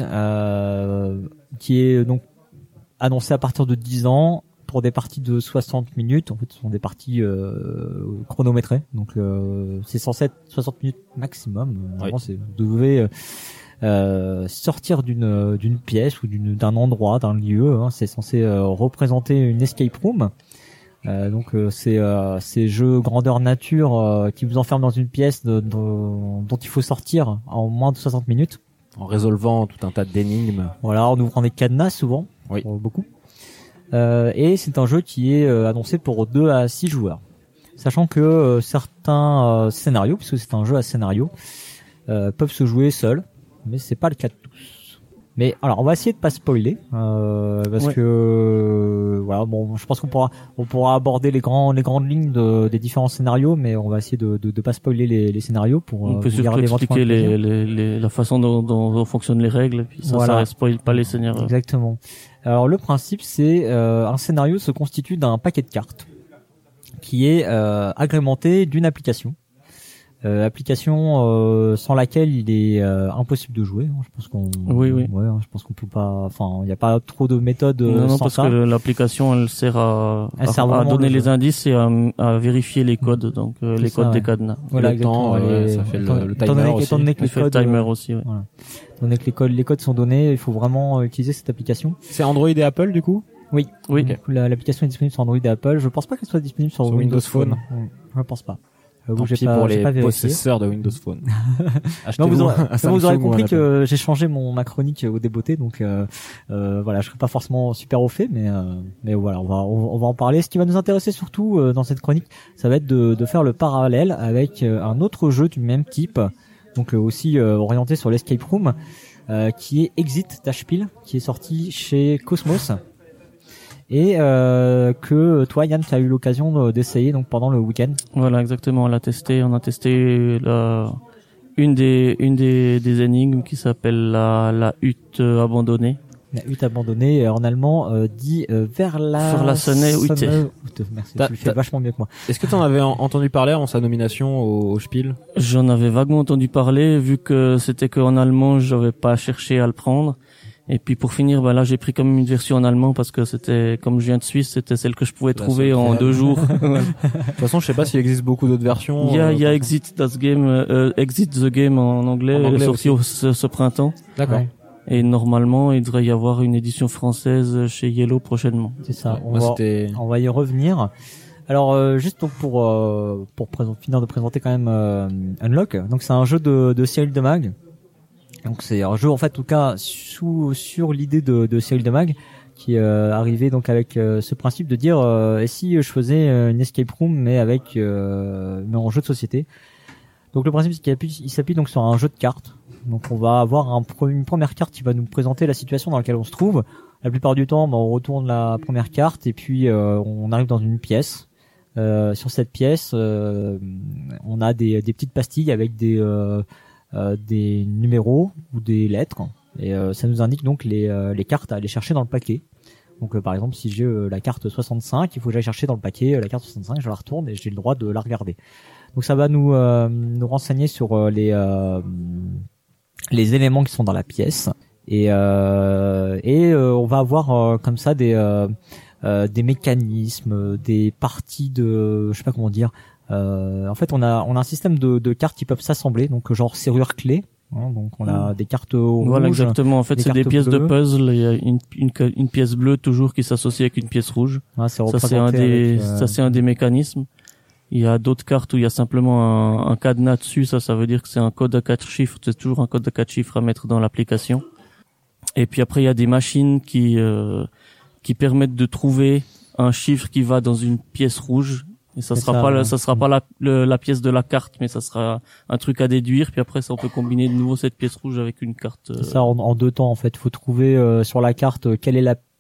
euh, qui est donc annoncé à partir de dix ans pour des parties de soixante minutes. En fait, ce sont des parties euh, chronométrées, donc euh, c'est censé être soixante minutes maximum. Normalement, c'est vous devez euh, euh, sortir d'une d'une pièce ou d'une d'un endroit, d'un lieu. Hein. C'est censé euh, représenter une escape room. Euh, donc euh, c'est euh, ces jeux grandeur nature euh, qui vous enferment dans une pièce de, de- dont il faut sortir en moins de soixante minutes. En résolvant tout un tas d'énigmes. Voilà, en ouvrant des cadenas souvent, Oui. euh, beaucoup. Euh, et c'est un jeu qui est euh, annoncé pour deux à six joueurs. Sachant que euh, certains euh, scénarios, puisque c'est un jeu à scénario, euh, peuvent se jouer seuls, mais c'est pas le cas de tous. Mais alors, on va essayer de pas spoiler, euh, parce Ouais. que euh, voilà, bon, je pense qu'on pourra, on pourra aborder les grands, les grandes lignes de, des différents scénarios, mais on va essayer de, de, de pas spoiler les, les scénarios pour. On euh, peut vous surtout garder votre expliquer point de les, plaisir. les, les, la façon dont, dont, dont fonctionnent les règles, et puis ça, Voilà. ça spoil pas les seigneurs. Exactement. Alors le principe, c'est euh, un scénario se constitue d'un paquet de cartes qui est euh, agrémenté d'une application. Euh, application euh, sans laquelle il est euh, impossible de jouer. Je pense qu'on. Oui, oui. Ouais, je pense qu'on peut pas. Enfin, il n'y a pas trop de méthodes euh, Non, non, sans parce ça. que l'application, elle sert à, Elle à, sert à vraiment donner le les jeu. indices et à, à vérifier les codes, donc euh, C'est les ça, codes ouais. des cadenas. Voilà, le temps, exactement. ouais, Et ça fait le- étant- le étant timer donné- aussi. étant donné que Il les fait le codes, timer euh, aussi, ouais. voilà. Étant donné que les codes, les codes sont donnés, il faut vraiment euh, utiliser cette application. C'est Android et Apple, du coup? Oui. Oui. Donc, la- l'application est disponible sur Android et Apple. Je pense pas qu'elle soit disponible sur, Sur Windows, Windows Phone. Phone. Je pense pas. Euh, Tant j'ai pis pas- pour j'ai les pas vérifié. possesseurs de Windows Phone. Non, Achetez-vous vous aurez, un non, vous Samsung aurez ou un compris Apple. que j'ai changé mon ma chronique au débeauté, donc euh, euh, voilà, je serai pas forcément super au fait, mais euh, mais voilà, on va on, on va en parler. Ce qui va nous intéresser surtout euh, dans cette chronique, ça va être de, de faire le parallèle avec euh, un autre jeu du même type, donc euh, aussi euh, orienté sur l'escape room, euh, qui est Exit Tashpil, qui est sorti chez Cosmos. Et euh, que toi, Yann, tu as eu l'occasion d'essayer donc pendant le week-end. Voilà, exactement. On l'a testé. On a testé la, une des, une des, des énigmes qui s'appelle la, la hutte euh, abandonnée. La hutte abandonnée, euh, en allemand, euh, dit euh, vers la... Verlassene Hütte. Hütte. Merci, T'as- tu le fais t'as- vachement mieux que moi. Est-ce que t'en avais en- entendu parler en sa nomination au, au Spiel? J'en avais vaguement entendu parler, vu que c'était qu'en allemand, j'avais pas cherché à le prendre. Et puis pour finir, bah là, j'ai pris quand même une version en allemand parce que c'était, comme je viens de Suisse, c'était celle que je pouvais La trouver seule en créable. deux jours. De toute façon, je sais pas s'il existe beaucoup d'autres versions. Il y a, euh, il y a Exit das Game, euh, Exit the Game en anglais, En anglais sorti au- ce, ce printemps. D'accord. Ouais. Et normalement, il devrait y avoir une édition française chez Yellow prochainement. C'est ça. On Moi, va, c'était... on va y revenir. Alors, euh, juste donc pour euh, pour présent- finir de présenter quand même euh, Unlock. Donc c'est un jeu de, de Cyril Demag. Donc c'est un jeu en fait, en tout cas sous sur l'idée de, de Cyril Demag, qui euh, arrivait donc avec euh, ce principe de dire euh, et si je faisais euh, une escape room mais avec euh, mais en jeu de société. Donc le principe c'est qu'il appuie- il s'appuie donc sur un jeu de cartes. Donc on va avoir un, pre- une première carte qui va nous présenter la situation dans laquelle on se trouve. La plupart du temps, bah, on retourne la première carte et puis euh, on arrive dans une pièce. Euh, sur cette pièce, euh, on a des, des petites pastilles avec des euh, euh, des numéros ou des lettres et euh, ça nous indique donc les euh, les cartes à aller chercher dans le paquet. Donc euh, par exemple, si j'ai euh, la carte soixante-cinq, il faut que j'aille chercher dans le paquet euh, la carte soixante-cinq, je la retourne et j'ai le droit de la regarder. Donc ça va nous euh, nous renseigner sur euh, les euh, les éléments qui sont dans la pièce et euh, et euh, on va avoir euh, comme ça des euh, euh, des mécanismes, des parties de je sais pas comment dire. Euh, en fait, on a on a un système de, de cartes qui peuvent s'assembler, donc genre serrure clé. Hein, donc on a des cartes rouges. Voilà, exactement. En fait, des c'est des cartes pièces de bleues. puzzle. Il y a une, une, une pièce bleue toujours qui s'associe avec une pièce rouge. Ouais, c'est Ça, c'est un représenté des, avec, euh, ça, c'est un des mécanismes. Il y a d'autres cartes où il y a simplement un, un cadenas dessus. Ça, ça veut dire que c'est un code à quatre chiffres. C'est toujours un code à quatre chiffres à mettre dans l'application. Et puis après, il y a des machines qui, euh, qui permettent de trouver un chiffre qui va dans une pièce rouge. Et ça C'est sera ça, pas, ouais. le, ça sera pas la, le- la pièce de la carte, mais ça sera un truc à déduire. Puis après, ça, on peut combiner de nouveau cette pièce rouge avec une carte. euh, C'est ça en, en deux temps en fait. Il faut trouver euh, sur la carte euh, quelle est la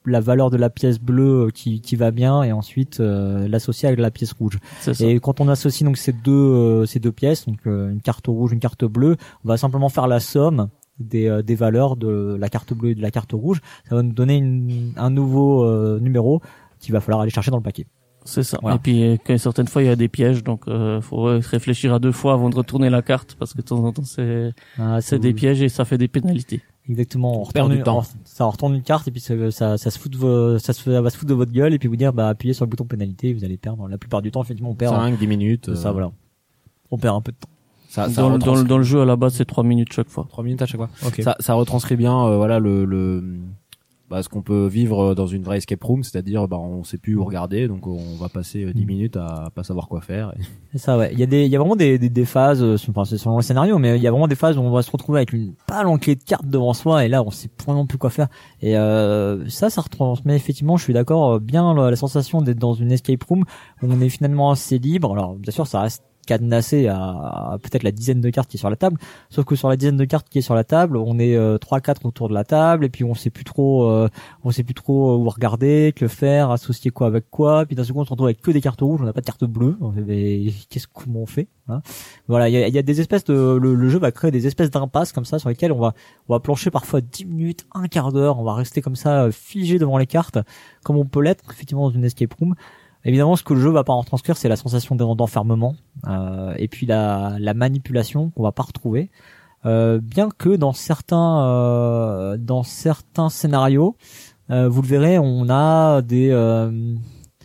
la valeur de la pièce bleue qui, qui va bien, et ensuite euh, l'associer avec la pièce rouge. C'est ça. Et quand on associe donc ces deux euh, ces deux pièces, donc euh, une carte rouge, une carte bleue, on va simplement faire la somme des euh, des valeurs de la carte bleue et de la carte rouge. Ça va nous donner une, un nouveau euh, numéro qu'il va falloir aller chercher dans le paquet. C'est ça. Voilà. Et puis euh, quand certaines fois il y a des pièges, donc euh, faut euh, réfléchir à deux fois avant de retourner la carte, parce que de temps en temps c'est Ah, c'est des pièges et ça fait des pénalités. Exactement. On perd retourne du une, temps. on- ça retourne une carte et puis ça, ça, ça se fout de vo- ça se, ça va se foutre de votre gueule et puis vous dire bah appuyez sur le bouton pénalité, vous allez perdre. La plupart du temps effectivement on perd. cinq dix minutes. C'est ça euh, voilà. On perd un peu de temps. Ça, ça Dans, le- dans, le- retranscrit- dans le jeu à la base c'est trois minutes chaque fois. trois minutes à chaque fois. Ok. Ça, ça retranscrit bien, euh, voilà, le, le, bah, ce qu'on peut vivre dans une vraie escape room, c'est-à-dire, bah, on sait plus où regarder, donc on va passer euh, dix Mm. minutes à pas savoir quoi faire. Et... C'est ça, ouais. Il y a des, il y a vraiment des, des, des phases, euh, enfin, c'est selon le scénario, mais il y a vraiment des phases où on va se retrouver avec une palanquée de cartes devant soi, et là, on sait vraiment plus quoi faire. Et euh, ça, ça retransmet effectivement, je suis d'accord, euh, bien la, la sensation d'être dans une escape room où on est finalement assez libre. Alors, bien sûr, ça reste cadenassé à, à peut-être la dizaine de cartes qui est sur la table, sauf que sur la dizaine de cartes qui est sur la table, on est euh, trois quatre autour de la table, et puis on sait plus trop euh, on sait plus trop où regarder, que faire, associer quoi avec quoi, puis d'un second on se retrouve avec que des cartes rouges, on n'a pas de carte bleue. Mais qu'est-ce comment on fait, hein? Voilà, il y a, il y a des espèces de le, le jeu va créer des espèces d'impasses comme ça sur lesquelles on va on va plancher parfois dix minutes, un quart d'heure, on va rester comme ça euh, figé devant les cartes comme on peut l'être effectivement dans une escape room. Évidemment, ce que le jeu va pas en retranscrire, c'est la sensation d'en- d'enfermement euh, et puis la, la manipulation qu'on va pas retrouver. Euh, bien que dans certains euh, dans certains scénarios, euh, vous le verrez, on a des euh,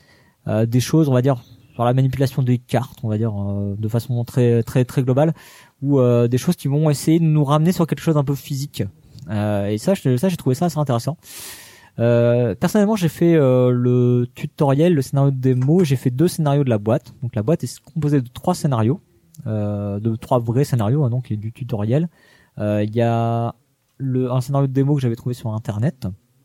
euh, des choses, on va dire, sur la manipulation des cartes, on va dire euh, de façon très très très globale, ou euh, des choses qui vont essayer de nous ramener sur quelque chose d'un peu physique. Euh, et ça, je- ça j'ai trouvé ça assez intéressant. Euh, personnellement, j'ai fait euh, le tutoriel, le scénario de démo. J'ai fait deux scénarios de la boîte. Donc la boîte est composée de trois scénarios, euh, de trois vrais scénarios, hein, donc et du tutoriel. Euh, Il y a le un scénario de démo que j'avais trouvé sur internet.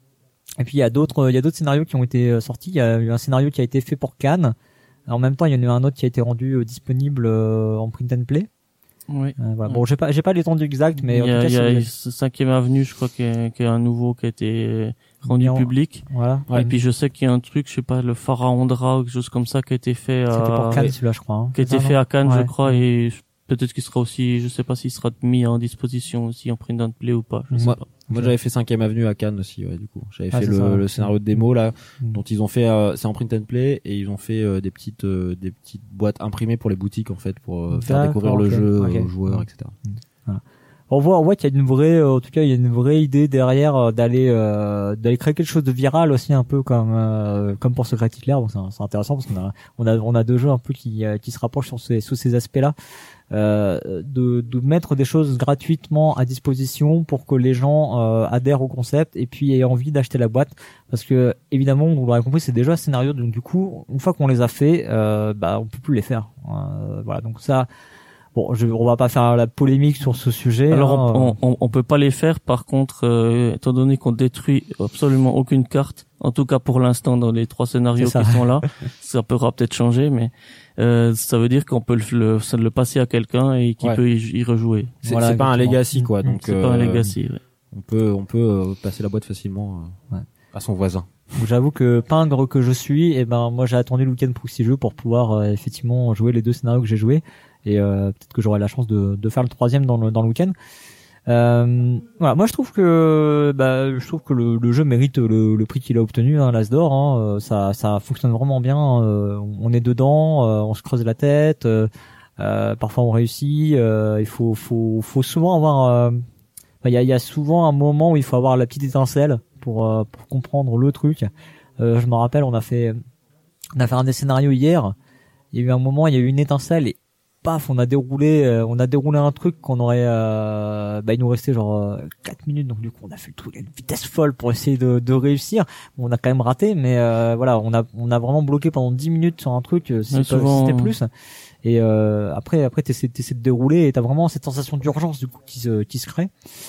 Et puis il y a d'autres, il y a d'autres scénarios qui ont été euh, sortis. Il y a eu un scénario qui a été fait pour Cannes. En même temps, il y en a eu un autre qui a été rendu euh, disponible euh, en print and play. Oui. Euh, voilà. Bon, j'ai pas, j'ai pas l'étendue exacte, mais il en y tout a, cas, il y si a vous- ce cinquième avenue, je crois qu'il y a, qu'il y a un nouveau qui a été rendu Mis en- public. voilà. Et puis je sais qu'il y a un truc, je sais pas, le Pharaondra ou quelque chose comme ça qui a été fait C'était pour à, Cannes, celui-là, je crois. Hein. qui a C'est été ça, fait non à Cannes, Ouais. je crois, et je- peut-être qu'il sera aussi, je sais pas s'il sera mis en disposition aussi en print and play ou pas, je sais Moi, pas. moi, j'avais fait cinquième avenue à Cannes aussi, ouais, du coup. J'avais Ah, fait c'est le, ça, ouais. le scénario de démo, là, Mm. dont ils ont fait, euh, c'est en print and play, et ils ont fait euh, des petites, euh, des petites boîtes imprimées pour les boutiques, en fait, pour euh, faire D'accord, découvrir le ok, jeu ok. aux joueurs, et cetera. On voit, on voit qu'il y a une vraie, euh, en tout cas, il y a une vraie idée derrière euh, d'aller, euh, d'aller créer quelque chose de viral aussi, un peu comme, euh, comme pour Secret Hitler. Bon, c'est, c'est intéressant parce qu'on a, on a, on a deux jeux un peu qui, euh, qui se rapprochent sur ces, sous ces aspects-là, euh, de, de mettre des choses gratuitement à disposition pour que les gens euh, adhèrent au concept et puis aient envie d'acheter la boîte. Parce que évidemment, vous l'aurez compris, c'est déjà un scénario, donc du coup, une fois qu'on les a fait, euh, bah, on peut plus les faire. Euh, voilà, donc ça. Bon, je, on va pas faire la polémique sur ce sujet. Alors hein, on, on, on peut pas les faire, par contre, euh, étant donné qu'on détruit absolument aucune carte, en tout cas pour l'instant dans les trois scénarios C'est ça. qui sont là, ça pourra peut-être changer, mais euh, ça veut dire qu'on peut le, le, le passer à quelqu'un et qu'il Ouais. peut y, y rejouer. C'est Voilà, c'est pas un exactement. legacy, quoi, Mm. donc, C'est pas un euh, legacy. Ouais. on peut, on peut euh, passer la boîte facilement euh, Ouais. à son voisin. Donc, j'avoue que pingre que je suis, et ben moi j'ai attendu le week-end pour six jeux pour pouvoir euh, effectivement jouer les deux scénarios que j'ai joués, et euh, peut-être que j'aurai la chance de, de faire le troisième dans le dans le week-end. Euh, voilà, moi je trouve que bah je trouve que le, le jeu mérite le, le prix qu'il a obtenu, hein, l'As d'or. Hein, euh, ça ça fonctionne vraiment bien. Euh, on est dedans, euh, on se creuse la tête. Euh, euh, parfois on réussit. Euh, il faut faut faut souvent avoir. euh, Il y, a, il y a souvent un moment où il faut avoir la petite étincelle pour euh, pour comprendre le truc. Euh, je me rappelle, on a fait on a fait un des scénarios hier. Il y a eu un moment, il y a eu une étincelle et paf, on a déroulé euh, on a déroulé un truc qu'on aurait euh, bah il nous restait genre euh, quatre minutes, donc du coup on a fait le truc à une vitesse folle pour essayer de de réussir. Bon, on a quand même raté, mais euh, voilà, on a on a vraiment bloqué pendant dix minutes sur un truc, euh, si Ouais, c'était souvent, c'était plus. Et euh, après après t'essaies t'essaies de dérouler et t'as vraiment cette sensation d'urgence du coup qui se qui se crée.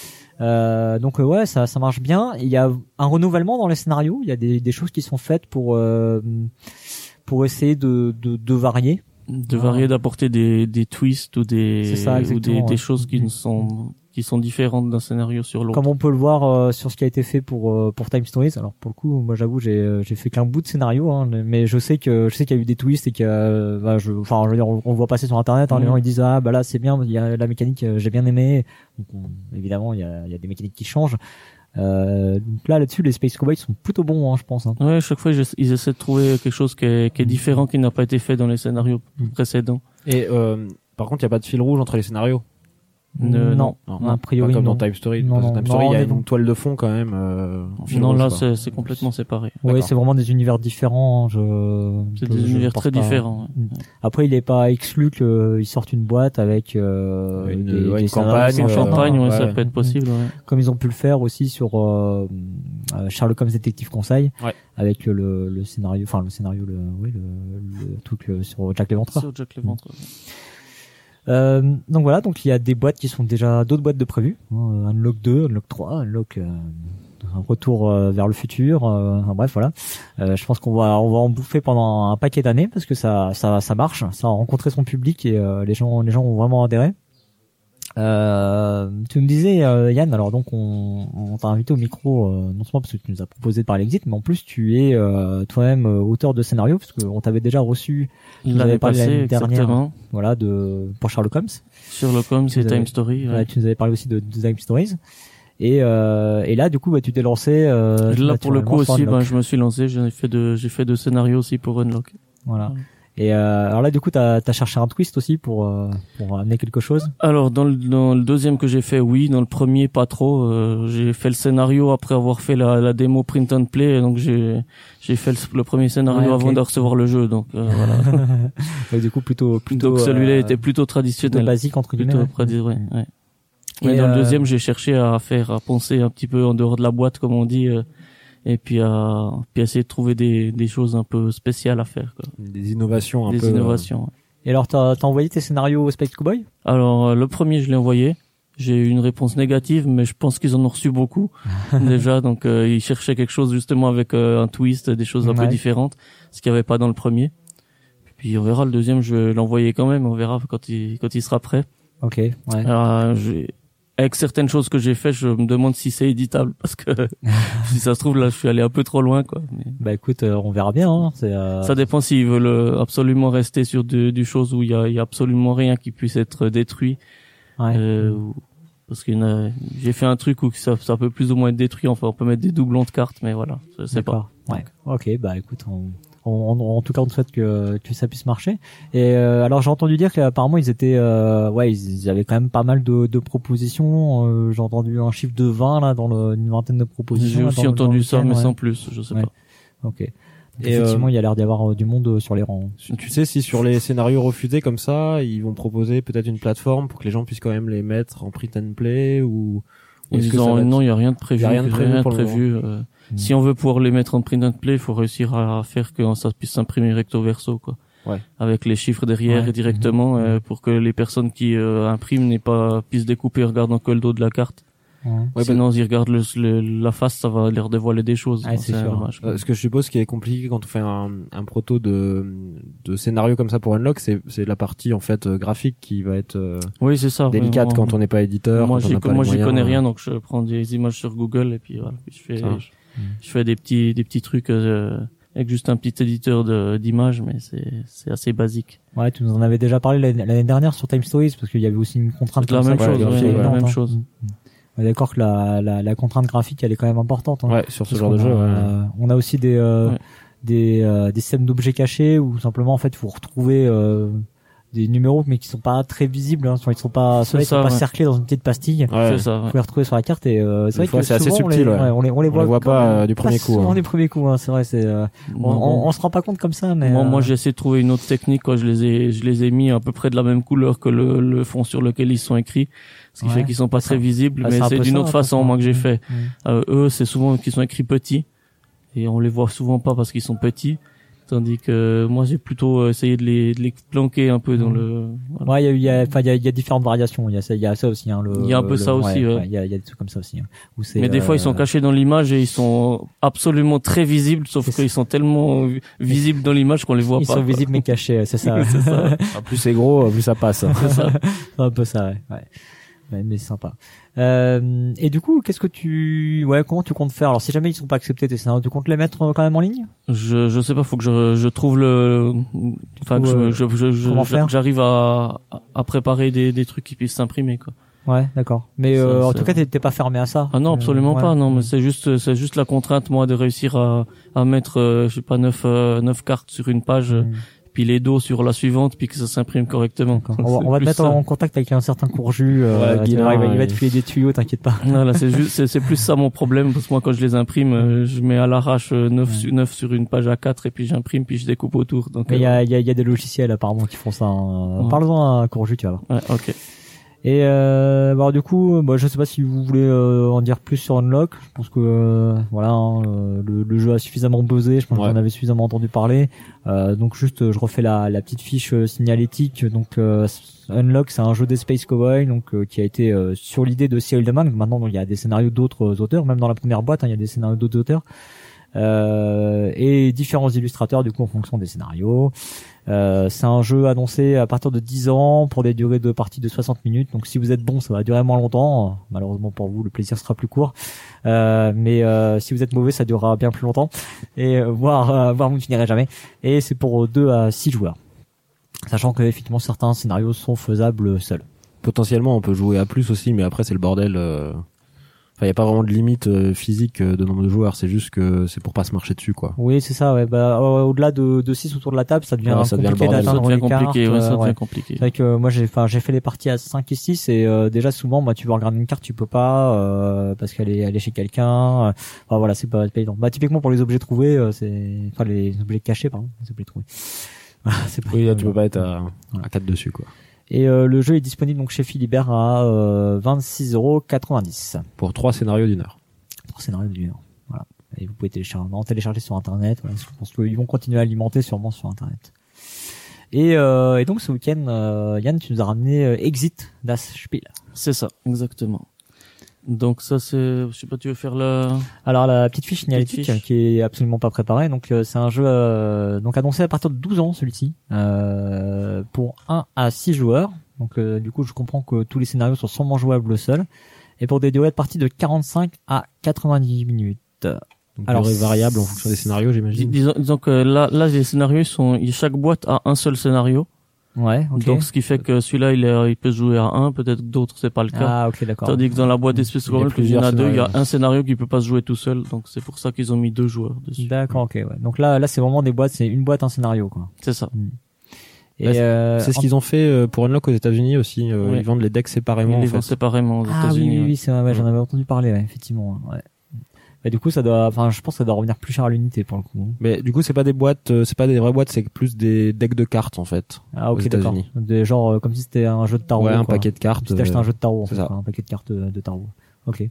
Euh, donc euh, ouais, ça ça marche bien. Il y a un renouvellement dans les scénarios, il y a des des choses qui sont faites pour euh, pour essayer de de, de varier. De Ah. varier, d'apporter des, des twists ou C'est des, ça, ou exactement, des, ouais. des choses qui ne sont qui sont différentes d'un scénario sur l'autre. Comme on peut le voir euh, sur ce qui a été fait pour euh, pour Time Stories. Alors pour le coup, moi j'avoue, j'ai euh, j'ai fait qu'un bout de scénario, hein, mais je sais que je sais qu'il y a eu des twists et que euh, bah, je, enfin, je veux dire, on, on le voit passer sur internet. Hein, Mmh. Les gens ils disent ah bah là c'est bien, il y a la mécanique, euh, j'ai bien aimé. Donc on- évidemment il y a il y a des mécaniques qui changent. Euh, donc là là-dessus, les Space Cowboys sont plutôt bons, hein, je pense. Hein. Ouais, chaque fois ils, essa- ils essaient de trouver quelque chose qui est, qui est différent, qui n'a pas été fait dans les scénarios Mm. précédents. Et euh, par contre, il y a pas de fil rouge entre les scénarios. Euh, non, Non, a priori pas comme non. dans Time Story. Non, Parce que non, Time Story, non, il y a mais non. une toile de fond quand même. Euh, en fil Non, rouge, là quoi. c'est, c'est complètement séparé. Ouais, D'accord. c'est vraiment des univers différents. Je, C'est je- des je univers pense très pas. différents. ouais. Après, il est pas exclu qu'ils sortent une boîte avec euh, Une- des, ouais, des une scénarios campagne, sans euh, fin, Campagne, ouais, ouais, ça ouais. peut être possible. Ouais. comme ils ont pu le faire aussi sur euh, euh, Sherlock Holmes Détective Conseil, Ouais. avec le, le scénario, enfin le scénario, le, oui, le, le truc euh, sur Jack l'Éventreur. Sur Jack l'Éventreur. Euh, donc voilà, donc il y a des boîtes qui sont déjà d'autres boîtes de prévues, hein, Unlock deux, Unlock trois, Unlock euh, un retour euh, vers le futur, euh, enfin, bref voilà. Euh, je pense qu'on va on va en bouffer pendant un paquet d'années parce que ça ça ça marche, ça a rencontré son public et euh, les gens les gens ont vraiment adhéré. Euh, tu me disais euh, Yann, alors donc on, on t'a invité au micro euh, non seulement parce que tu nous as proposé de parler Exit, mais en plus tu es euh, toi-même euh, auteur de scénario parce qu'on t'avait déjà reçu Vous avez L'année parlé passée, l'année dernière. exactement. voilà de pour Sherlock Holmes. Sherlock Holmes Tu et nous avais- Time Story. Voilà, ouais. tu nous avais parlé aussi de, de Time Stories. Et, euh, et là, du coup, bah, tu t'es lancé. Euh, Là, pour le coup naturellement sur aussi, Unlock. ben, je me suis lancé, j'ai fait de, j'ai fait de scénarios aussi pour Unlock. Voilà. Ouais. Et euh, alors là, du coup, t'as as cherché un twist aussi pour euh, pour amener quelque chose. Alors, dans le, dans le deuxième que j'ai fait, oui. Dans le premier, pas trop. Euh, j'ai fait le scénario après avoir fait la, la démo print and play. Donc, j'ai, j'ai fait le, le premier scénario Ouais, ok. avant de recevoir le jeu. Donc, euh, voilà. Donc, du coup, plutôt plutôt. donc, celui-là euh, était plutôt plutôt traditionnel. basique entre guillemets. Plutôt ouais. prédit, ouais, ouais. Mais Et, dans le euh, deuxième, j'ai cherché à faire, à penser un petit peu en dehors de la boîte, comme on dit, euh, et puis à, puis à essayer de trouver des, des choses un peu spéciales à faire, quoi. Des innovations un Des peu. euh, innovations. ouais. Et alors, t'as t'as envoyé tes scénarios au Space Cowboy. Alors, euh, le premier, je l'ai envoyé. J'ai eu une réponse négative, mais je pense qu'ils en ont reçu beaucoup déjà. Donc, euh, ils cherchaient quelque chose justement avec euh, un twist, des choses un Ouais. peu différentes, ce qu'il n'y avait pas dans le premier. Puis on verra le deuxième, je vais l'envoyer quand même. On verra quand il quand il sera prêt. Ok. Ouais. Alors, euh, j'ai- avec certaines choses que j'ai fait, je me demande si c'est éditable parce que si ça se trouve là, je suis allé un peu trop loin, quoi. Mais Bah écoute, euh, on verra bien. Hein. C'est. Euh... ça dépend s'ils veulent euh, absolument rester sur du, du chose où il y a, il y a absolument rien qui puisse être détruit. Ouais. Euh, ou- parce qu'il y en a, j'ai fait un truc où ça, ça peut plus ou moins être détruit. Enfin, on peut mettre des doublons de cartes, mais voilà, je sais pas. D'accord. Ouais. Ok. Bah écoute, on, on, on- en tout cas, on te souhaite que que ça puisse marcher. Et euh, alors, j'ai entendu dire qu'apparemment ils étaient, euh, ouais, ils, ils avaient quand même pas mal de, de propositions. Euh, j'ai entendu un chiffre de vingt là dans le, une vingtaine de propositions. J'ai là, aussi dans le- dans entendu le ça, week-end, mais ouais. sans plus, je sais Ouais. pas. Ok. Donc, Et, effectivement, euh, il y a l'air d'y avoir euh, du monde euh, sur les rangs. Tu sais si sur les scénarios refusés comme ça, ils vont proposer peut-être une plateforme pour que les gens puissent quand même les mettre en print and play ou, ou est-ce Ils que ça ont- va être- non, il y a rien de prévu. Il y a rien de prévu pour le prévu, euh, Mm. Si on veut pouvoir les mettre en print and play, il faut réussir à faire que ça puisse s'imprimer recto verso, quoi. Ouais. Avec les chiffres derrière Ouais. et directement, Mhm. euh, pour que les personnes qui euh, impriment n'aient pas puissent découper en regardant que le dos de la carte. Ouais. Ouais, Sinon, s'ils regardent le, le- la face, ça va leur dévoiler des choses. Ah, Donc, c'est sûr. dommage, quoi. Euh, ce que je suppose qui est compliqué quand on fait un, un proto de, de scénario comme ça pour Unlock, c'est, c'est la partie en fait euh, graphique qui va être euh, Oui, c'est ça. délicate ouais, quand on n'est pas éditeur. Moi, quand on j'y, n'a pas moi, les j'y moyens, connais euh, rien, donc je prends des images sur Google et puis voilà. Puis je fais, Ça marche. je fais des petits, des petits trucs euh, avec juste un petit éditeur de, d'images, mais c'est, c'est assez basique. Ouais, tu nous en avais déjà parlé l'année, l'année dernière sur Time Stories parce qu'il y avait aussi une contrainte. C'est la comme même ça, chose, qui ouais, était ouais, évidente, la même hein. chose. On est d'accord que la, la, la contrainte graphique, elle est quand même importante. Hein. Ouais, sur ce Parce genre de qu'on jeu. a, ouais. euh, on a aussi des euh, Ouais. des euh, des systèmes d'objets cachés où simplement en fait, il faut retrouver euh, des numéros mais qui sont pas très visibles. Hein. Ils sont pas, C'est ils sont ça, pas ouais. cerclés dans une petite pastille. Ouais. C'est ça, ouais. Faut les retrouver sur la carte et euh, c'est Des vrai fois, que c'est assez souvent, on subtil, les, ouais. on les on les On voit les voit quand pas, même euh, du premier pas coup, souvent hein. du premier coup. Hein. C'est vrai, c'est euh, on, Non, on, on se rend pas compte comme ça, mais moi, euh, moi, j'ai essayé de trouver une autre technique quand je les ai, je les ai mis à peu près de la même couleur que le, le fond sur lequel ils sont écrits, ce qui Ouais. fait qu'ils sont pas Ça- très visibles, ah, mais un c'est peu d'une ça, autre un peu façon, ça. moi, que j'ai Mm. fait. Mm. Euh, eux, c'est souvent qu'ils sont écrits petits, et on les voit souvent pas parce qu'ils sont petits, tandis que moi, j'ai plutôt essayé de les, de les planquer un peu dans Mm. le, voilà. Ouais, il y a, il y a, enfin, il y a, il y a différentes variations. Il y a ça, il y a ça aussi. Hein, le, Il y a un peu le- ça aussi, ouais. Il y a, il y a des trucs comme ça aussi. Hein, où c'est, Mais des fois, ils sont euh, cachés dans l'image et ils sont absolument très visibles, sauf C'est qu'ils sont tellement vi- visibles dans l'image qu'on les voit Ils pas. sont quoi. visibles mais cachés, c'est ça. C'est ça. Ah, plus c'est gros, plus ça passe. C'est ça. C'est un peu ça, ouais. ouais. mais, mais c'est sympa. Euh, et du coup, qu'est-ce que tu, ouais, comment tu comptes faire? Alors, si jamais ils sont pas acceptés tes scénarios, tu comptes les mettre quand même en ligne? Je, je sais pas, faut que je, je trouve le, enfin, que euh, je, je, je, comment je- faire j'arrive à, à préparer des, des trucs qui puissent s'imprimer, quoi. Ouais, d'accord. Mais Ça, euh, en ça- tout cas, t'es t'es pas fermé à ça. Ah non, absolument Euh, pas, ouais. non, mais c'est juste, c'est juste la contrainte, moi, de réussir à, à mettre, euh, je sais pas, neuf, euh, neuf cartes sur une page, Mm. puis les dos sur la suivante, puis que ça s'imprime correctement. D'accord. On va, C'est on va te plus mettre ça. en contact avec un certain Courju. Euh, Ouais, tu Guilain, vas- il va, il va ouais. te filer des tuyaux, t'inquiète pas. Voilà, c'est juste, c'est, c'est plus ça mon problème, parce que moi, quand je les imprime, euh, je mets à l'arrache euh, neuf, Ouais. su- neuf sur une page A quatre, et puis j'imprime, puis je découpe autour. Donc, Mais il y euh, a, il y a, il y a des logiciels apparemment qui font ça. Hein. Ouais. Parle-en à Courju, tu vas voir. ouais, ok. Et euh, bah, du coup, bah, je sais pas si vous voulez euh, en dire plus sur Unlock. Je pense que euh, voilà, hein, euh, le, le jeu a suffisamment buzzé. Je pense Ouais. qu'on avait suffisamment entendu parler. Euh, donc juste, euh, je refais la, la petite fiche euh, signalétique. Donc euh, Unlock, c'est un jeu des Space Cowboy, donc euh, qui a été euh, sur l'idée de Cyril Deman. Maintenant, il y a des scénarios d'autres auteurs, même dans la première boîte, hein, il y a des scénarios d'autres auteurs. Euh, et différents illustrateurs du coup en fonction des scénarios. Euh, c'est un jeu annoncé à partir de dix ans pour des durées de partie de soixante minutes. Donc si vous êtes bon, ça va durer moins longtemps. Malheureusement pour vous, le plaisir sera plus court. Euh, mais euh, si vous êtes mauvais, ça durera bien plus longtemps. Et euh, voire, euh, voire vous ne finirez jamais. Et c'est pour deux à six joueurs. Sachant que effectivement certains scénarios sont faisables seuls. Potentiellement, on peut jouer à plus aussi, mais après c'est le bordel. euh, Enfin, il y a pas vraiment de limite euh, physique euh, de nombre de joueurs. C'est juste que c'est pour pas se marcher dessus, quoi. Oui, c'est ça. Ouais. Bah, euh, au-delà de, de six autour de la table, ça devient Ouais, ça devient compliqué le bordel. Ça d'atteindre devient les cartes. compliqué, ouais, ça euh, devient ouais. compliqué. C'est vrai que moi j'ai enfin j'ai fait les parties à cinq et six et euh, déjà souvent moi tu veux regarder une carte tu peux pas euh, parce qu'elle est elle est chez quelqu'un. Euh, enfin voilà, c'est pas, c'est pas évident. Bah typiquement pour les objets trouvés, euh, c'est enfin les objets cachés pardon, les objets trouvés. Voilà, c'est pas Oui, là, évident. tu peux pas être à, Voilà. à quatre dessus, quoi. Et euh, le jeu est disponible donc chez Philibert à euh, vingt-six euros quatre-vingt-dix Pour trois scénarios d'une heure. pour scénario d'une heure. Voilà. Et vous pouvez télécharger, non, télécharger sur internet. Voilà, je pense qu'ils vont continuer à alimenter sûrement sur internet. Et, euh, et donc ce week-end, euh, Yann, tu nous as ramené euh, Exit Das Spiel. C'est ça, exactement. Donc ça c'est, je sais pas, tu veux faire le... Alors la petite fiche signalétique fiche. qui est absolument pas préparée. Donc euh, c'est un jeu euh, donc annoncé à partir de douze ans celui-ci euh, pour un à six joueurs. Donc euh, du coup je comprends que tous les scénarios sont sûrement jouables seuls et pour des durées de partie de quarante-cinq à quatre-vingt-dix minutes. Donc, Alors, durée variable en fonction des scénarios, Dis- j'imagine. Disons, disons que là, là les scénarios ils sont, chaque boîte a un seul scénario. Ouais, ok. Donc ce qui fait que celui-là il, est, il peut se jouer à un, peut-être que d'autres c'est pas le cas. Ah ok d'accord. Tandis que dans la boîte d'espèces Il y a il y en plusieurs a deux, il y a scénarios. un scénario qui peut pas se jouer tout seul. Donc c'est pour ça qu'ils ont mis deux joueurs dessus. D'accord, ok, ouais. Donc là, là, c'est vraiment des boîtes, c'est une boîte, un scénario, quoi. C'est ça. Et Ouais, euh, C'est ce en- qu'ils ont fait euh, pour Unlock aux États-Unis aussi. euh, Ouais. Ils vendent les decks séparément, Ils en les fait. vendent séparément aux Ah oui, États-Unis. oui, ouais. oui, c'est vrai, ouais, j'en avais entendu parler, ouais, effectivement, ouais. Bah, du coup, ça doit, enfin, je pense que ça doit revenir plus cher à l'unité pour le coup. Mais du coup, c'est pas des boîtes, euh, c'est pas des vraies boîtes, c'est plus des decks de cartes, en fait. Ah Aux ok, d'accord. États-Unis. Des genre euh, comme si c'était un jeu de tarot. Ouais, un quoi. paquet de cartes. Si t'achetais euh, un jeu de tarot, en c'est fait, ça. quoi, un paquet de cartes de, de tarot. Ok.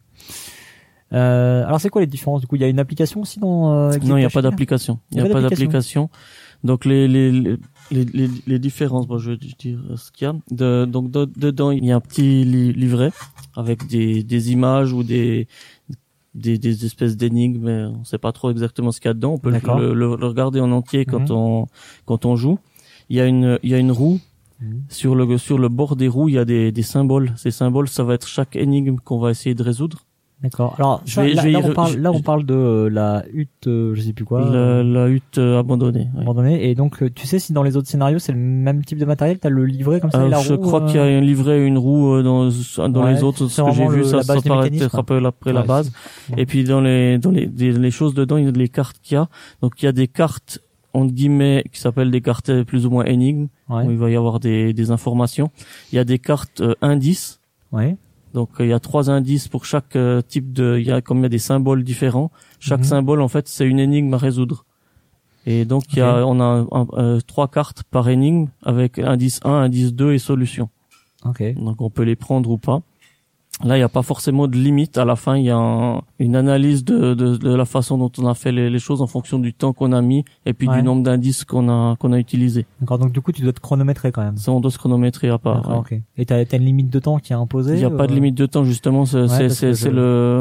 Euh, alors c'est quoi les différences du coup? Il y a une application aussi dans euh, Exit Non, il n'y a Cash pas Deal d'application. Il Il y n'y a a pas pas d'application. d'application. Donc les les les les, les, les différences, bon, je vais dire ce qu'il y a. De, donc de- dedans, il y a un petit li- livret avec des des images ou des des, des espèces d'énigmes, mais on sait pas trop exactement ce qu'il y a dedans. On peut le, D'accord. le, le- le regarder en entier quand Mhm. on quand on joue. Il y a une il y a une roue. Mhm. Sur le sur le bord des roues, il y a des des symboles. Ces symboles, ça va être chaque énigme qu'on va essayer de résoudre. D'accord. Alors Je ça, vais- là, je vais là, y on re- parle, je- là on je- parle de euh, la hutte, euh, je sais plus quoi. La, la hutte euh, abandonnée. ouais. Abandonné. Et donc, euh, tu sais si dans les autres scénarios, c'est le même type de matériel, t'as le livret comme ça Euh, et la je roue, crois euh, qu'il y a un livret et une roue euh, dans dans Ouais, les autres. c'est Ce que j'ai vraiment vu, le- ça, la ça base du paraît mécanisme, être un peu après la Ouais, base. c'est- Et puis dans les dans les des- les choses dedans, il y a les cartes qu'il y a. Donc il y a des cartes entre guillemets qui s'appellent des cartes plus ou moins énigmes. Ouais. Où il va y avoir des des informations. Il y a des cartes euh, indices. Ouais. Donc euh, il y a trois indices pour chaque euh, type de. Il y a comme il y a des symboles différents. Chaque Mhm. symbole en fait c'est une énigme à résoudre. Et donc il y a on a un- un- euh, trois cartes par énigme avec indice un, indice deux et solution. Ok. Donc on peut les prendre ou pas. Là, il n'y a pas forcément de limite. À la fin, il y a un- une analyse de, de, de la façon dont on a fait les, les choses en fonction du temps qu'on a mis et puis Ouais. du nombre d'indices qu'on a qu'on a utilisé. D'accord. Donc du coup, tu dois te chronométrer quand même. Ça, on doit se chronométrer à part. D'accord. ouais. Ok. Et t'as, t'as une limite de temps qui est imposée. Il n'y a pas de euh, limite de temps justement. C'est Ouais, c'est parce c'est que c'est je- le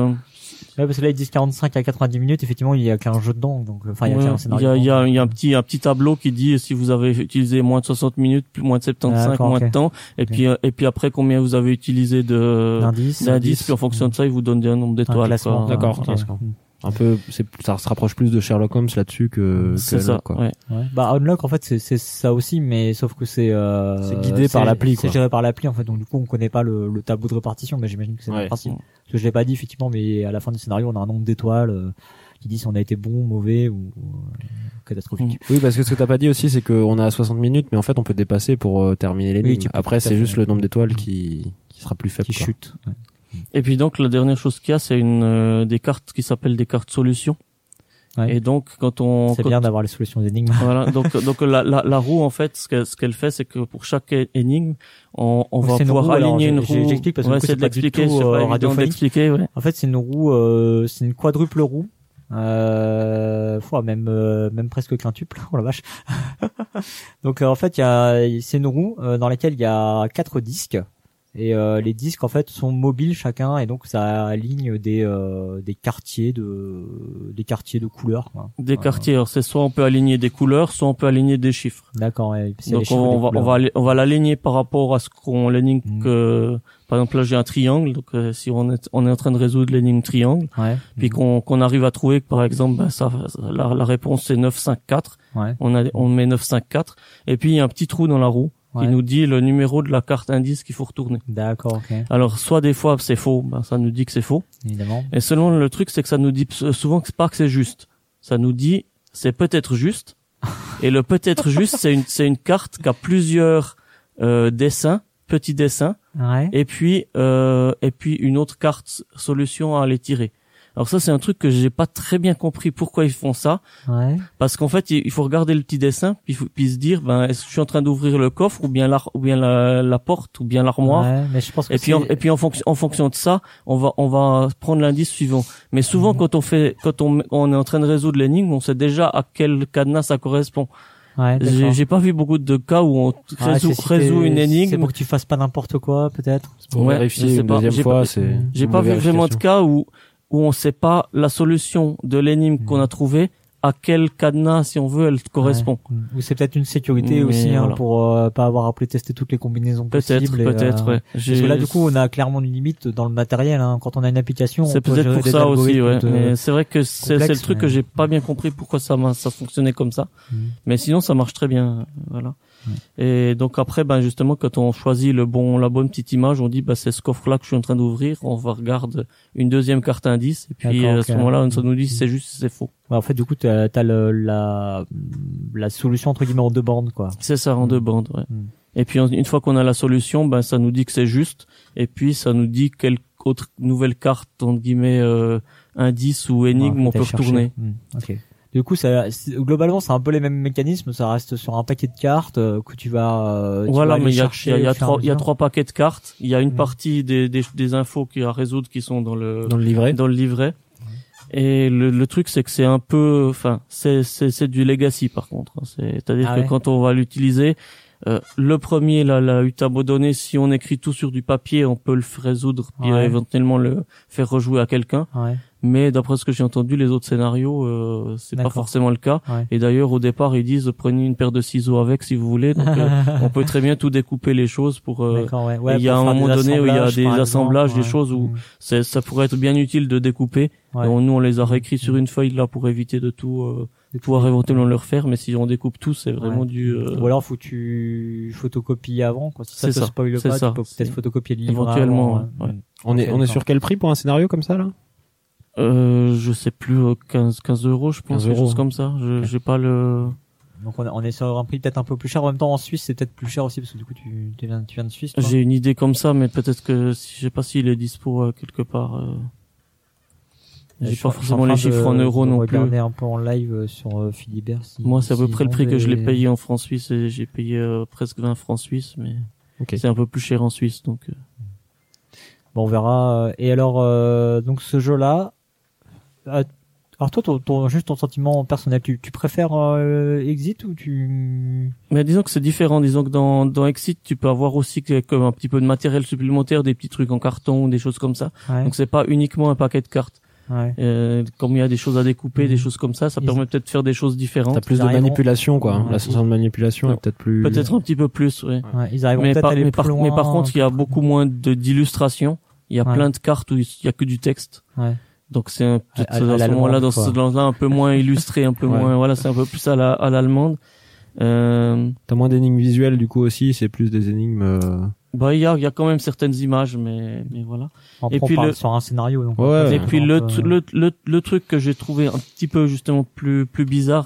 Ouais, parce que là ils disent quarante-cinq à quatre-vingt-dix minutes. Effectivement, il y a qu'un jeu dedans, donc enfin il y a Ouais, qu'un il scénario. y a, il y dedans. a, il y a un petit, un petit tableau qui dit si vous avez utilisé moins de soixante minutes, plus moins de soixante-quinze, D'accord, moins ok. de temps, et Ok. puis, euh, et puis après combien vous avez utilisé de, D'indices. d'indices, puis en fonction de ça, il vous donne un nombre Un d'étoiles. classement. quoi. D'accord, Ok. d'accord. Un peu, c'est, ça se rapproche plus de Sherlock Holmes là-dessus que, C'est que ça, Unlock, quoi. ouais. Ouais. Bah Unlock en fait c'est c'est ça aussi, mais sauf que c'est euh, C'est guidé par l'appli, C'est quoi. géré par l'appli en fait, donc du coup on connaît pas le, le tableau de répartition, mais j'imagine que c'est le Ouais. même principe. Parce que je l'ai pas dit effectivement, mais à la fin du scénario on a un nombre d'étoiles euh, qui dit si on a été bon, mauvais ou, ou euh, catastrophique. Oui, parce que ce que t'as pas dit aussi, c'est qu'on a soixante minutes, mais en fait, on peut dépasser pour euh, terminer l'énigme. Oui, tu peux Après, tout à c'est fait. juste le nombre d'étoiles qui, qui sera plus faible. Qui quoi. chute. Ouais. Et puis donc la dernière chose qu'il y a, c'est une euh, des cartes qui s'appellent des cartes solutions. Ouais. Et donc quand on C'est quand- bien d'avoir les solutions d'énigmes. voilà, donc donc la, la la roue en fait, ce qu'elle ce qu'elle fait, c'est que pour chaque é- énigme, on on Donc, va c'est une pouvoir roue, alors, aligner une j'ai- roue. j'explique parce que ouais, du coup, c'est c'est de pas du l'expliquer, tout, c'est euh, pas évident radiophonique. d'expliquer, ouais. En fait, c'est une roue, euh, c'est une quadruple roue, euh, fois même euh, même presque quintuple. Oh la vache. Donc euh, en fait, il y a, c'est une roue euh, dans laquelle il y a quatre disques. Et euh, les disques en fait sont mobiles chacun, et donc ça aligne des euh, des quartiers de des quartiers de couleurs. Quoi. Des Voilà. quartiers, alors c'est soit on peut aligner des couleurs, soit on peut aligner des chiffres. D'accord. Ouais, c'est les Donc chiffres on, des on va on couleurs. va ali- on va l'aligner par rapport à ce qu'on l'énigme Mm. que par exemple là j'ai un triangle, donc euh, si on est on est en train de résoudre l'énigme triangle, Ouais. puis qu'on qu'on arrive à trouver que par exemple ben, ça la, la réponse c'est neuf cinq quatre, Ouais. on a on met neuf cinq quatre, et puis il y a un petit trou dans la roue Ouais. qui nous dit le numéro de la carte indice qu'il faut retourner. D'accord. Ok. Alors soit des fois c'est faux, ben ça nous dit que c'est faux, Évidemment. et selon le truc c'est que ça nous dit p- souvent que c'est pas que c'est juste, ça nous dit c'est peut-être juste, et le peut-être juste c'est une c'est une carte qui a plusieurs euh, dessins, petits dessins, Ouais. et puis euh, et puis une autre carte solution à les tirer. Alors ça c'est un truc que j'ai pas très bien compris pourquoi ils font ça, Ouais. parce qu'en fait il il faut regarder le petit dessin puis, il faut- puis se dire ben est-ce que je suis en train d'ouvrir le coffre ou bien la ou bien la, la porte ou bien l'armoire. Ouais, mais je pense que Et puis, en, c'est- et puis en fonction en fonction de ça, on va on va prendre l'indice suivant. Mais souvent Mhm. quand on fait quand on on est en train de résoudre l'énigme, on sait déjà à quel cadenas ça correspond. ouais, J'ai d'accord. j'ai pas vu beaucoup de cas où on Ah, résout, c'est si résout t'es- une C'est énigme. pour que tu fasses pas n'importe quoi, peut-être. Pour Ouais, je vérifier sais une pas. deuxième J'ai fois, pas- c'est. J'ai une pas vu vraiment de vérification. cas où où on sait pas la solution de l'énigme Mhm. qu'on a trouvée, à quel cadenas, si on veut, elle correspond. Ouais. Ou c'est peut-être une sécurité Mais aussi, hein, voilà. pour euh, pas avoir appelé tester toutes les combinaisons Peut-être, possibles. et, peut-être, euh, ouais. Parce J'ai- que là, du coup, on a clairement une limite dans le matériel. Hein. Quand on a une application, on c'est peut peut-être gérer pour des ça aussi, ouais. algorithmes de- Mais c'est vrai que c'est c'est le complexes, truc mais- que j'ai pas bien compris pourquoi ça m'a- ça fonctionnait comme ça. Mhm. Mais sinon, ça marche très bien, voilà. Et donc après, ben justement, quand on choisit le bon, la bonne petite image, on dit, bah c'est ce coffre-là que je suis en train d'ouvrir. On va regarder une deuxième carte indice, et puis D'accord, à ok. ce moment-là, ça nous dit si c'est juste, si c'est faux. Ouais, en fait, du coup, t'as as le, la la solution entre guillemets en deux bandes, quoi. C'est ça, en Mhm. deux bandes, ouais. Mhm. Et puis en- une fois qu'on a la solution, ben ça nous dit que c'est juste, et puis ça nous dit quelle autre nouvelle carte entre guillemets euh, indice ou énigme Ouais, on t'as peut cherché. retourner. Hmm, ok. Du coup, ça, c'est- globalement, c'est un peu les mêmes mécanismes. Ça reste sur un paquet de cartes euh, que tu vas. euh, tu vas Voilà, aller mais il y a, chercher il y a, il y a au fur et à trois, il y a mesure. trois paquets de cartes. Il y a une Mhm. partie des, des, des infos qui à résoudre qui sont dans le Dans le livret. dans le livret. Et le, le truc, c'est que c'est un peu, enfin, c'est c'est c'est du legacy par contre. C'est- C'est-à-dire Ah que ouais. quand on va l'utiliser, euh, le premier, la, la utabo donné, si on écrit tout sur du papier, on peut le f- résoudre, puis Ouais. euh, éventuellement le faire rejouer à quelqu'un. Ouais. Mais d'après ce que j'ai entendu, les autres scénarios, euh, c'est pas D'accord. forcément le cas. Ouais. Et d'ailleurs, au départ, ils disent prenez une paire de ciseaux avec si vous voulez. Donc, euh, on peut très bien tout découper les choses pour. euh, D'accord, ouais. Ouais, il y a pour un faire moment des donné où il y a assemblages, des par exemple, assemblages, des ouais. choses où Hmm. c'est- ça pourrait être bien utile de découper. Ouais. Et on- nous, on les a réécrits sur une feuille là pour éviter de tout, euh, de pouvoir éventuellement le refaire. Mais si on découpe tout, c'est vraiment Ouais. du. euh, Ou alors faut que tu photocopies avant, quoi. Si ça C'est te ça, spoil c'est pas, ça. tu peux peut-être C'est- photocopier le livre éventuellement, avant, ouais, ouais. On est, Ok, on est d'accord. sur quel prix pour un scénario comme ça, là? Euh, je sais plus, euh, quinze, quinze euros, je pense, quinze quelque euros. chose comme ça. Je, j'ai pas le. Donc on, on est sur un prix peut-être un peu plus cher. En même temps, en Suisse, c'est peut-être plus cher aussi parce que du coup, tu, tu viens, tu viens de Suisse. Toi. J'ai une idée comme ça, mais peut-être que si, je sais pas s'il est dispo euh, quelque part. Euh... Je J'ai suis- pas je suis forcément en train les chiffres de- en euros de non plus. regarder un peu en live euh, sur euh, Philibert. Si, Moi, c'est à peu s'ils près le ont prix que je l'ai des- payé en francs suisses et j'ai payé euh, presque vingt francs suisses, mais Ok. c'est un peu plus cher en Suisse, donc. euh. Bon, on verra. euh, Et alors, euh, donc ce jeu-là. euh, Alors toi, ton, ton- juste ton sentiment personnel, tu, tu préfères euh, Exit ou tu... Mais disons que c'est différent. Disons que dans dans Exit, tu peux avoir aussi que- comme un petit peu de matériel supplémentaire, des petits trucs en carton, des choses comme ça. Ouais. Donc c'est pas uniquement un paquet de cartes. Ouais. Euh, comme il y a des choses à découper, Mhm. des choses comme ça, ça Ils- permet peut-être de faire des choses différentes. T'as plus Ils de arriveront- manipulation, quoi. Ouais. La sensation de manipulation Ouais. est peut-être plus. Peut-être un petit peu plus, oui. Ouais, ils arriveront Mais peut-être par, à aller mais, plus par, loin. mais par contre, il y a beaucoup moins de d'illustrations. Il y a Ouais. plein de cartes où il y a que du texte. Ouais. Donc c'est un, peut-être À- à à, ce l'allemande, moment-là, dans quoi. ce là un peu moins illustré, un peu Ouais. moins, voilà, c'est un peu plus à la, à l'allemande. Euh, T'as moins d'énigmes visuelles, du coup, aussi. C'est plus des énigmes, euh... bah, il y a, il y a quand même certaines images, mais, mais voilà. Après, Et on puis parle le- sur un scénario. Donc Ouais, on peut ouais. Et faire puis un le, peu- le, le, le truc que j'ai trouvé un petit peu, justement, plus, plus bizarre,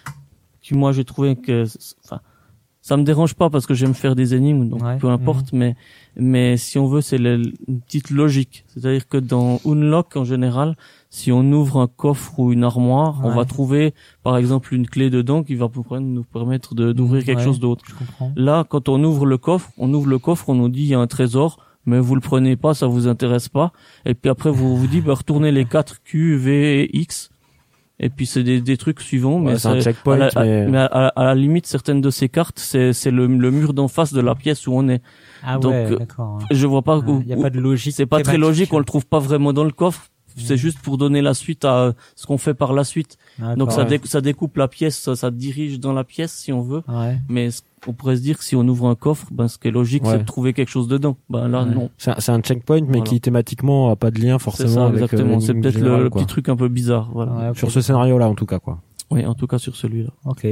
que moi j'ai trouvé que, enfin, ça me dérange pas parce que j'aime faire des énigmes, donc Ouais. peu importe, mais, mais si on veut, c'est le- une petite logique. C'est-à-dire que dans Unlock, en général, si on ouvre un coffre ou une armoire, on Ouais. va trouver, par exemple, une clé dedans qui va pouvoir nous permettre de, d'ouvrir quelque Ouais. chose d'autre. Je comprends. Là, quand on ouvre le coffre, on ouvre le coffre, on nous dit il y a un trésor, mais vous le prenez pas, ça vous intéresse pas. Et puis après, vous vous dites, bah, retournez les quatre Q, V et X. Et puis c'est des, des trucs suivants, mais Ouais, c'est un checkpoint, à la, à- mais- mais à, à- à la limite, certaines de ces cartes, c'est, c'est le, le mur d'en face de la pièce où on est. Ah Donc, ouais, euh, d'accord. Je vois pas. où- Il n'y a pas de logique. c'est pas très thématique. logique, on le trouve pas vraiment dans le coffre. C'est Ouais. juste pour donner la suite à ce qu'on fait par la suite. D'accord, Donc ça, ouais. dé- ça découpe la pièce, ça, ça dirige dans la pièce si on veut. Ouais. Mais ce- on pourrait se dire que si on ouvre un coffre, ben ce qui est logique, Ouais. c'est de trouver quelque chose dedans. Ben là, Ouais. non. C'est un, c'est un checkpoint, mais Voilà. qui thématiquement a pas de lien C'est forcément ça, avec. euh, exactement. C'est l'énigme peut-être le, générale, le quoi. petit truc un peu bizarre. Voilà. Ouais, ok. Sur ce scénario-là, en tout cas, quoi. Oui, en tout cas sur celui-là. Ok.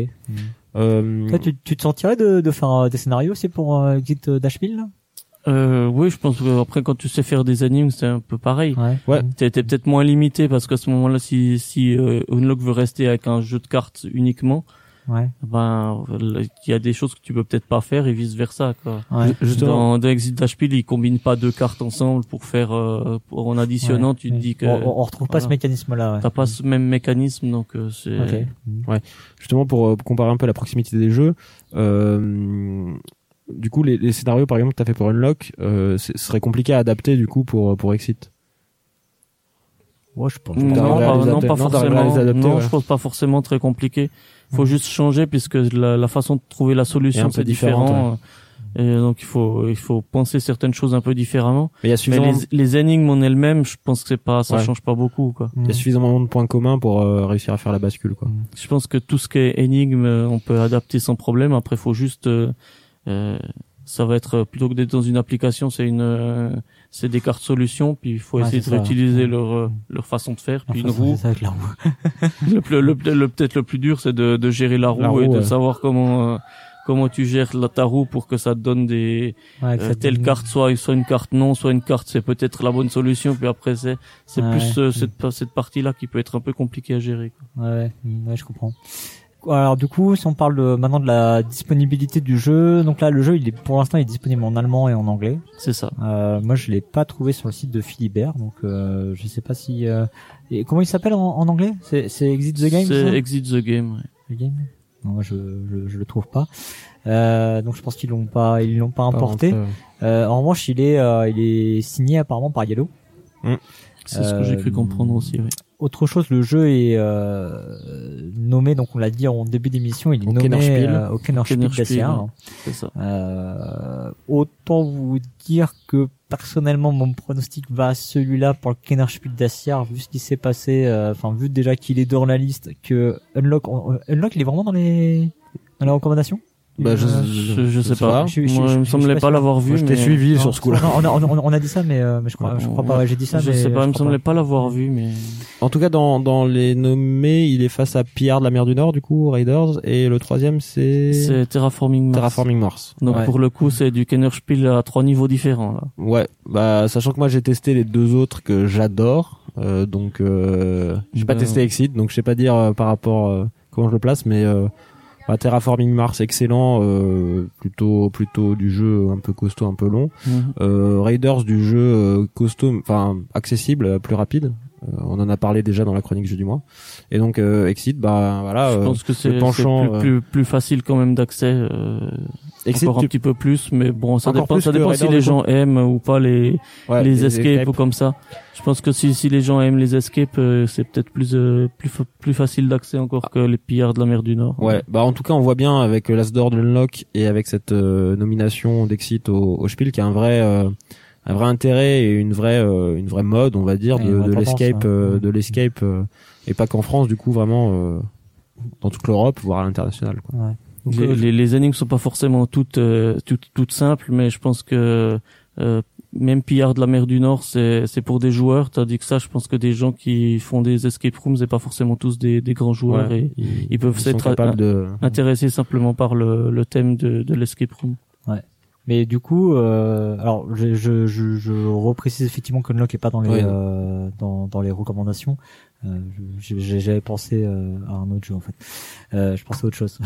Euh... Toi, tu, tu te sentirais de, de faire euh, des scénarios aussi pour euh, Exit euh, Dashville là Euh, oui, je pense que après quand tu sais faire des animes, c'est un peu pareil. Ouais. Ouais. T'es t'es peut-être moins limité parce qu'à ce moment-là, si si euh, Unlock veut rester avec un jeu de cartes uniquement, Ouais. ben il y a des choses que tu peux peut-être pas faire et vice versa quoi. Ouais. Justement. Dans, dans Exit Dashville, ils combinent pas deux cartes ensemble pour faire euh, pour, en additionnant, Ouais. tu te Ouais. dis que on, on retrouve pas voilà. ce mécanisme-là. Ouais. t'as pas ce même mécanisme, donc euh, c'est Ok. Justement, pour euh, comparer un peu la proximité des jeux, euh... du coup, les, les scénarios, par exemple, que t'as fait pour Unlock, euh, ce serait compliqué à adapter, du coup, pour, pour Exit. Ouais, je pense. Non, T'arrives à pas, les non, adapter- pas non, t'arrives à forcément. les adapter, non, ouais. je pense pas forcément très compliqué. Faut Mhm. juste changer puisque la, la façon de trouver la Est solution un peu c'est différente, différent. Et donc il faut il faut penser certaines choses un peu différemment. Mais il y a Mais suffisamment, les, les énigmes en elles-mêmes, je pense que c'est pas ça Ouais. change pas beaucoup quoi. il y a suffisamment de points communs pour euh, réussir à faire la bascule, quoi. Je pense que tout ce qui est énigme, euh, on peut adapter sans problème. Après, faut juste euh, euh, ça va être plutôt que d'être dans une application, c'est une euh, c'est des cartes solutions, puis il faut Ouais, essayer c'est de ça. réutiliser Ouais. leur euh, leur façon de faire, puis Enfin, une roue. c'est ça avec la roue. Le, plus- le, le- le- peut-être le plus dur, c'est de, de gérer la roue, La roue, et de ouais. savoir comment euh, comment tu gères la, ta roue pour que ça te donne des Ouais, que euh, ça telle te- carte, soit soit une carte non, soit une carte c'est peut-être la bonne solution. Puis après c'est c'est Ouais. plus euh, cette cette partie là qui peut être un peu compliquée à gérer. Quoi. Ouais, ouais, ouais, je comprends. Alors du coup, si on parle de, maintenant de la disponibilité du jeu, donc là le jeu il est pour l'instant il est disponible en allemand et en anglais. C'est ça. Euh, moi je l'ai pas trouvé sur le site de Philibert, donc euh, je sais pas si. Euh... Et comment il s'appelle en, en anglais C'est c'est Exit the Game. C'est ça Exit the Game. Ouais. The Game. Non, moi je, je je le trouve pas. Euh, donc je pense qu'ils l'ont pas ils l'ont pas importé. Par contre, Euh, en revanche il est euh, il est signé apparemment par Yellow. C'est ce que j'ai Euh, cru comprendre aussi. Oui. Autre chose, le jeu est euh, nommé, donc on l'a dit en début d'émission, il est Au nommé Kennerspiel. euh, au Kennerspiel Kennerspiel, d'A C R. ouais. C'est ça. Euh, autant vous dire que personnellement mon pronostic va à celui-là pour le Kennerspiel d'A C R, vu ce qui s'est passé, euh, enfin vu déjà qu'il est dans la liste, que Unlock, on- Unlock il est vraiment dans les dans les recommandations. Bah, je- Euh, Je, je sais pas. Je- je- je- Moi, je- il me je- semblait je suis pas pas l'avoir vu. Moi, je t'ai mais- suivi non, sur ce coup-là. non, on, a, on, a, on a dit ça, mais, euh, mais je crois, je crois pas. Ouais, j'ai dit ça, je mais sais pas. je Il me crois semblait pas l'avoir vu, mais En tout cas, dans, dans les nommés, il est face à Pierre de la mer du Nord, du coup, Raiders, et le troisième, c'est c'est Terraforming Mars. Terraforming Mars. Donc Ouais. pour le coup, c'est du Kennerspiel à trois niveaux différents là. Ouais, bah, sachant que moi, j'ai testé les deux autres que j'adore, euh, donc, euh, j'ai pas Ben- testé Exit, donc je sais pas dire euh, par rapport, euh, comment je le place, mais, euh, bah, Terraforming Mars, excellent, euh, plutôt, plutôt du jeu un peu costaud, un peu long. Mhm. Euh, Raiders du jeu euh, costaud, enfin accessible, euh, plus rapide. Euh, on en a parlé déjà dans la chronique jeu du mois. Et donc euh, Exit, bah voilà. Je euh, pense que c'est le penchant, c'est plus, euh, plus plus facile quand même d'accès. Euh, Exit, encore un tu- petit peu plus, mais bon, ça Encore dépend. plus Ça que dépend si Raiders, les du coup. gens aiment ou pas les ouais, les escapes ou comme ça. Je pense que si si les gens aiment les escapes, euh, c'est peut-être plus euh, plus fa- plus facile d'accès encore que les pillards de la mer du Nord. Ouais, bah en tout cas on voit bien avec euh, l'As d'or de Unlock et avec cette euh, nomination d'Exit au, au Spiel qu'il y a un vrai euh, un vrai intérêt et une vraie euh, une vraie mode, on va dire, Ouais, de, une vraie de tendance, l'escape, ouais. euh, de l'escape, euh, et pas qu'en France, du coup, vraiment euh, dans toute l'Europe, voire à l'international, quoi. Ouais. Donc, Les, euh, les, les énigmes sont pas forcément toutes euh, toutes toutes simples, mais je pense que euh, même Pillard de la mer du Nord, c'est c'est pour des joueurs, tandis que ça, je pense que des gens qui font des escape rooms, c'est pas forcément tous des des grands joueurs Ouais. et Ils, ils peuvent sont s'être capables de. intéressés simplement par le le thème de de l'escape room. Mais du coup, euh, alors je, je, je, je reprécise effectivement qu'Unlock est pas dans les Oui. euh, dans, dans les recommandations. Euh, je- j'ai- J'avais pensé euh, à un autre jeu en fait. Euh, je pensais à autre chose.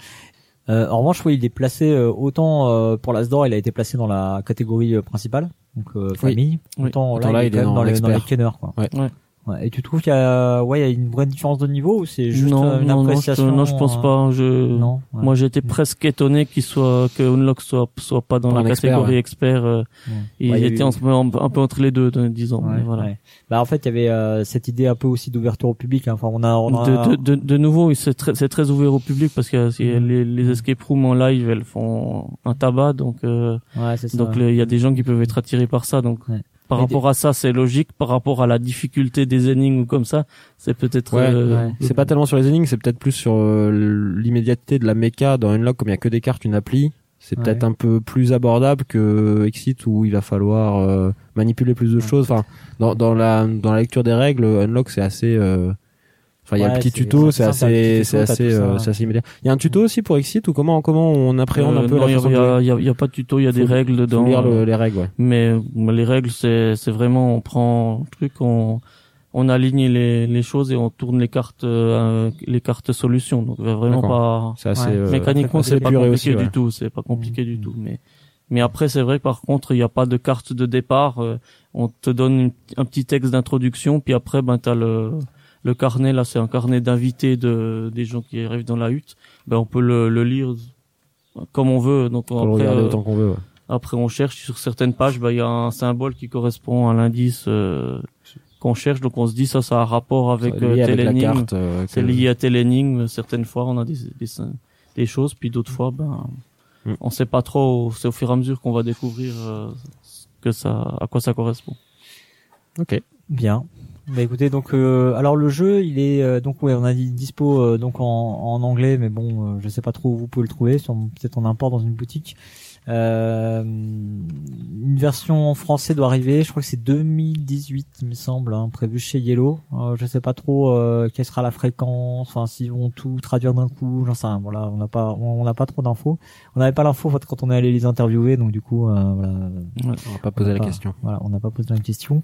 euh, en revanche, oui, il est placé euh, autant euh, pour l'Asdor, il a été placé dans la catégorie euh, principale, donc euh, famille. Oui. Autant, Autant là, là, il est quand même dans, les dans les kenners, quoi. Ouais. Ouais. Ouais. Et tu trouves qu'il y a ouais, il y a une vraie différence de niveau ou c'est juste non, euh, une non, non, je, appréciation non, je pense euh, pas. Je Non. Ouais. Moi, j'étais presque étonné qu'il soit que Unlock soit soit pas dans Pas la un expert, catégorie ouais. expert. euh, Ouais. Il Ouais, il y a était eu- en ce moment un peu entre les deux, de- disons. Ouais, mais voilà. ouais. Bah en fait, il y avait euh, cette idée un peu aussi d'ouverture au public. Hein. Enfin, on a, on a... De, de, de, de nouveau, c'est très, c'est très ouvert au public parce que il y a Mhm. les, les escape rooms en live, elles font un tabac, donc euh, Ouais, c'est ça. donc le- il y a des gens qui peuvent être attirés par ça. Donc Ouais. par Mais rapport à ça, c'est logique. Par rapport à la difficulté des énigmes ou comme ça, c'est peut-être. Ouais, euh, ouais. C'est pas tellement sur les énigmes, c'est peut-être plus sur euh, l'immédiateté de la méca dans Unlock, comme il y a que des cartes, une appli. C'est Ouais. peut-être un peu plus abordable que Exit où il va falloir euh, manipuler plus de Ouais. choses. Enfin, dans, dans la dans la lecture des règles, Unlock c'est assez. euh, Enfin, il y a Ouais, un petit c'est- tuto, c'est c'est simple, t'as le assez, petit c'est tuto, t'as assez, tout ça. euh, c'est assez immédiat. Il y a un tuto aussi pour Exit ou comment comment on appréhende euh, un peu non, la il y a, façon il y de a, jouer. il y a- il y a pas de tuto, il y a des Faut- règles Faut dedans. lire le- euh, les règles, ouais. Mais euh, les règles, c'est c'est vraiment on prend un truc, on on aligne les les choses et on tourne les cartes euh, les cartes solutions. Donc euh, vraiment D'accord. pas. C'est assez. Ouais. euh, Mécaniquement, assez c'est pas épuré compliqué aussi, ouais. du tout. C'est pas compliqué du Mhm. tout. Mais mais après, c'est vrai que par contre, il n'y a pas de carte de départ. euh, on te donne une- un petit texte d'introduction, puis après, ben t'as le le carnet. Là, c'est un carnet d'invités de des gens qui arrivent dans la hutte. Ben on peut le, le lire comme on veut. Donc Faut le après, regarder euh, autant qu'on veut. Ouais. après, on cherche sur certaines pages. Ben il y a un symbole qui correspond à l'indice euh, qu'on cherche. Donc on se dit ça, ça a un rapport avec C'est euh, lié telle avec la énigme. carte. euh, C'est que- lié à telle énigme. Certaines fois, on a des, des, des choses, puis d'autres fois, ben, Mm. on sait pas trop. C'est au fur et à mesure qu'on va découvrir euh, que ça, à quoi ça correspond. Ok. Bien. Bah écoutez, donc euh, alors le jeu, il est euh, donc ouais, on a dit dispo euh, donc en, en anglais, mais bon, euh, je sais pas trop où vous pouvez le trouver, sur- peut-être en import dans une boutique. Euh, une version en français doit arriver, je crois que c'est deux mille dix-huit, il me semble, hein, prévu chez Yellow. Euh, je sais pas trop euh, quelle sera la fréquence, enfin s'ils vont tout traduire d'un coup, j'en sais rien. Voilà, on n'a pas, on n'a pas trop d'infos. On n'avait pas l'info en fait, quand on est allé les interviewer, donc du coup, euh, voilà. On va pas poser la Pas- question. Voilà, on n'a pas posé la question.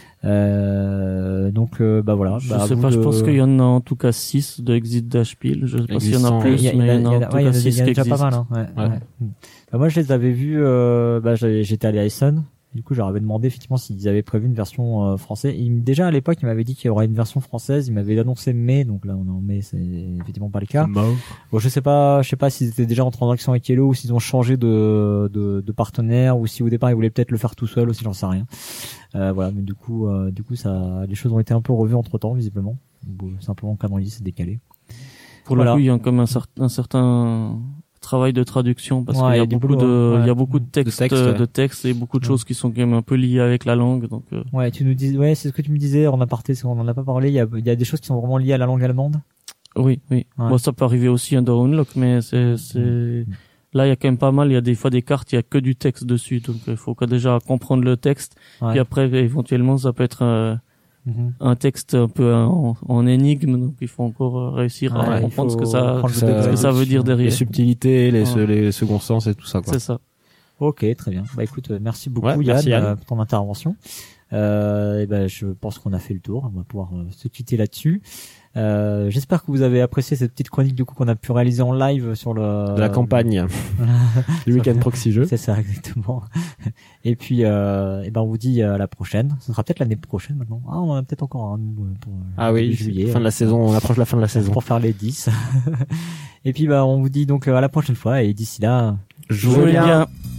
Euh, donc euh, bah voilà. Je bah, à sais vous pas. Je de- pense qu'il y en a en tout cas six de Exit Dashpil. Je sais pas s'il y en Existant, a plus, Il y a- il y mais a- il y en a en tout ouais, il y en cas a- six il y en a qui déjà pas existent. mal. Hein. Ouais, Ouais. ouais. Mm. Bah, moi, je les avais vus. Euh, bah, j'avais- j'étais allé à Essen. Du coup, j'aurais demandé effectivement s'ils avaient prévu une version euh, française. Il, déjà à l'époque, il m'avait dit qu'il y aurait une version française. Il m'avait annoncé mai, donc là on est en mai, c'est effectivement pas le cas. Bon, je sais pas, je sais pas s'ils étaient déjà en transaction avec Yellow ou s'ils ont changé de, de, de partenaire ou si au départ ils voulaient peut-être le faire tout seul aussi, j'en sais rien. Euh, voilà, mais du coup, euh, du coup, ça, les choses ont été un peu revues entre temps visiblement. Bon, simplement le calendrier s'est décalé. Pour Voilà. le coup, il y a comme un, cer- un certain travail de traduction parce Ouais, qu'il il y y a a du beaucoup boulot, de, ouais. il y a beaucoup de textes, textes, euh, ouais. de textes et beaucoup de Ouais. choses qui sont quand même un peu liées avec la langue. Donc, euh, Ouais, tu nous dis, ouais, c'est ce que tu me disais en aparté, parce qu'on en a pas parlé. Il y a, il y a des choses qui sont vraiment liées à la langue allemande. oui, oui. Ouais. Bon, ça peut arriver aussi hein, dans Unlock, mais c'est, c'est, là, il y a quand même pas mal. Il y a des fois des cartes, il y a que du texte dessus, donc il faut que déjà comprendre le texte. Ouais. Puis après, éventuellement, ça peut être euh, Mhm. un texte un peu en, en énigme, donc il faut encore euh, réussir à Ouais, il comprendre ce faut que ça, prendre le ça- degré ce que ça veut dessus, dire ouais. derrière. Les subtilités, les, Ouais. les seconds sens et tout ça, quoi. C'est ça. Ok, très bien. Bah écoute, euh, merci beaucoup Ouais, Yann, merci, Yann. euh, pour ton intervention. Euh, et ben, je pense qu'on a fait le tour. On va pouvoir euh, se quitter là-dessus. Euh, j'espère que vous avez apprécié cette petite chronique du coup qu'on a pu réaliser en live sur le De la campagne du week-end proxy jeu. C'est ça exactement. Et puis, euh, et ben on vous dit à la prochaine. Ce sera peut-être l'année prochaine maintenant. Ah, on en a peut-être encore un nous, pour euh, Ah oui, début juillet. fin de la saison, on approche la fin de la saison. Pour faire les dix. Et puis bah on vous dit donc euh, à la prochaine fois et d'ici là. Jouez Jouez bien. bien.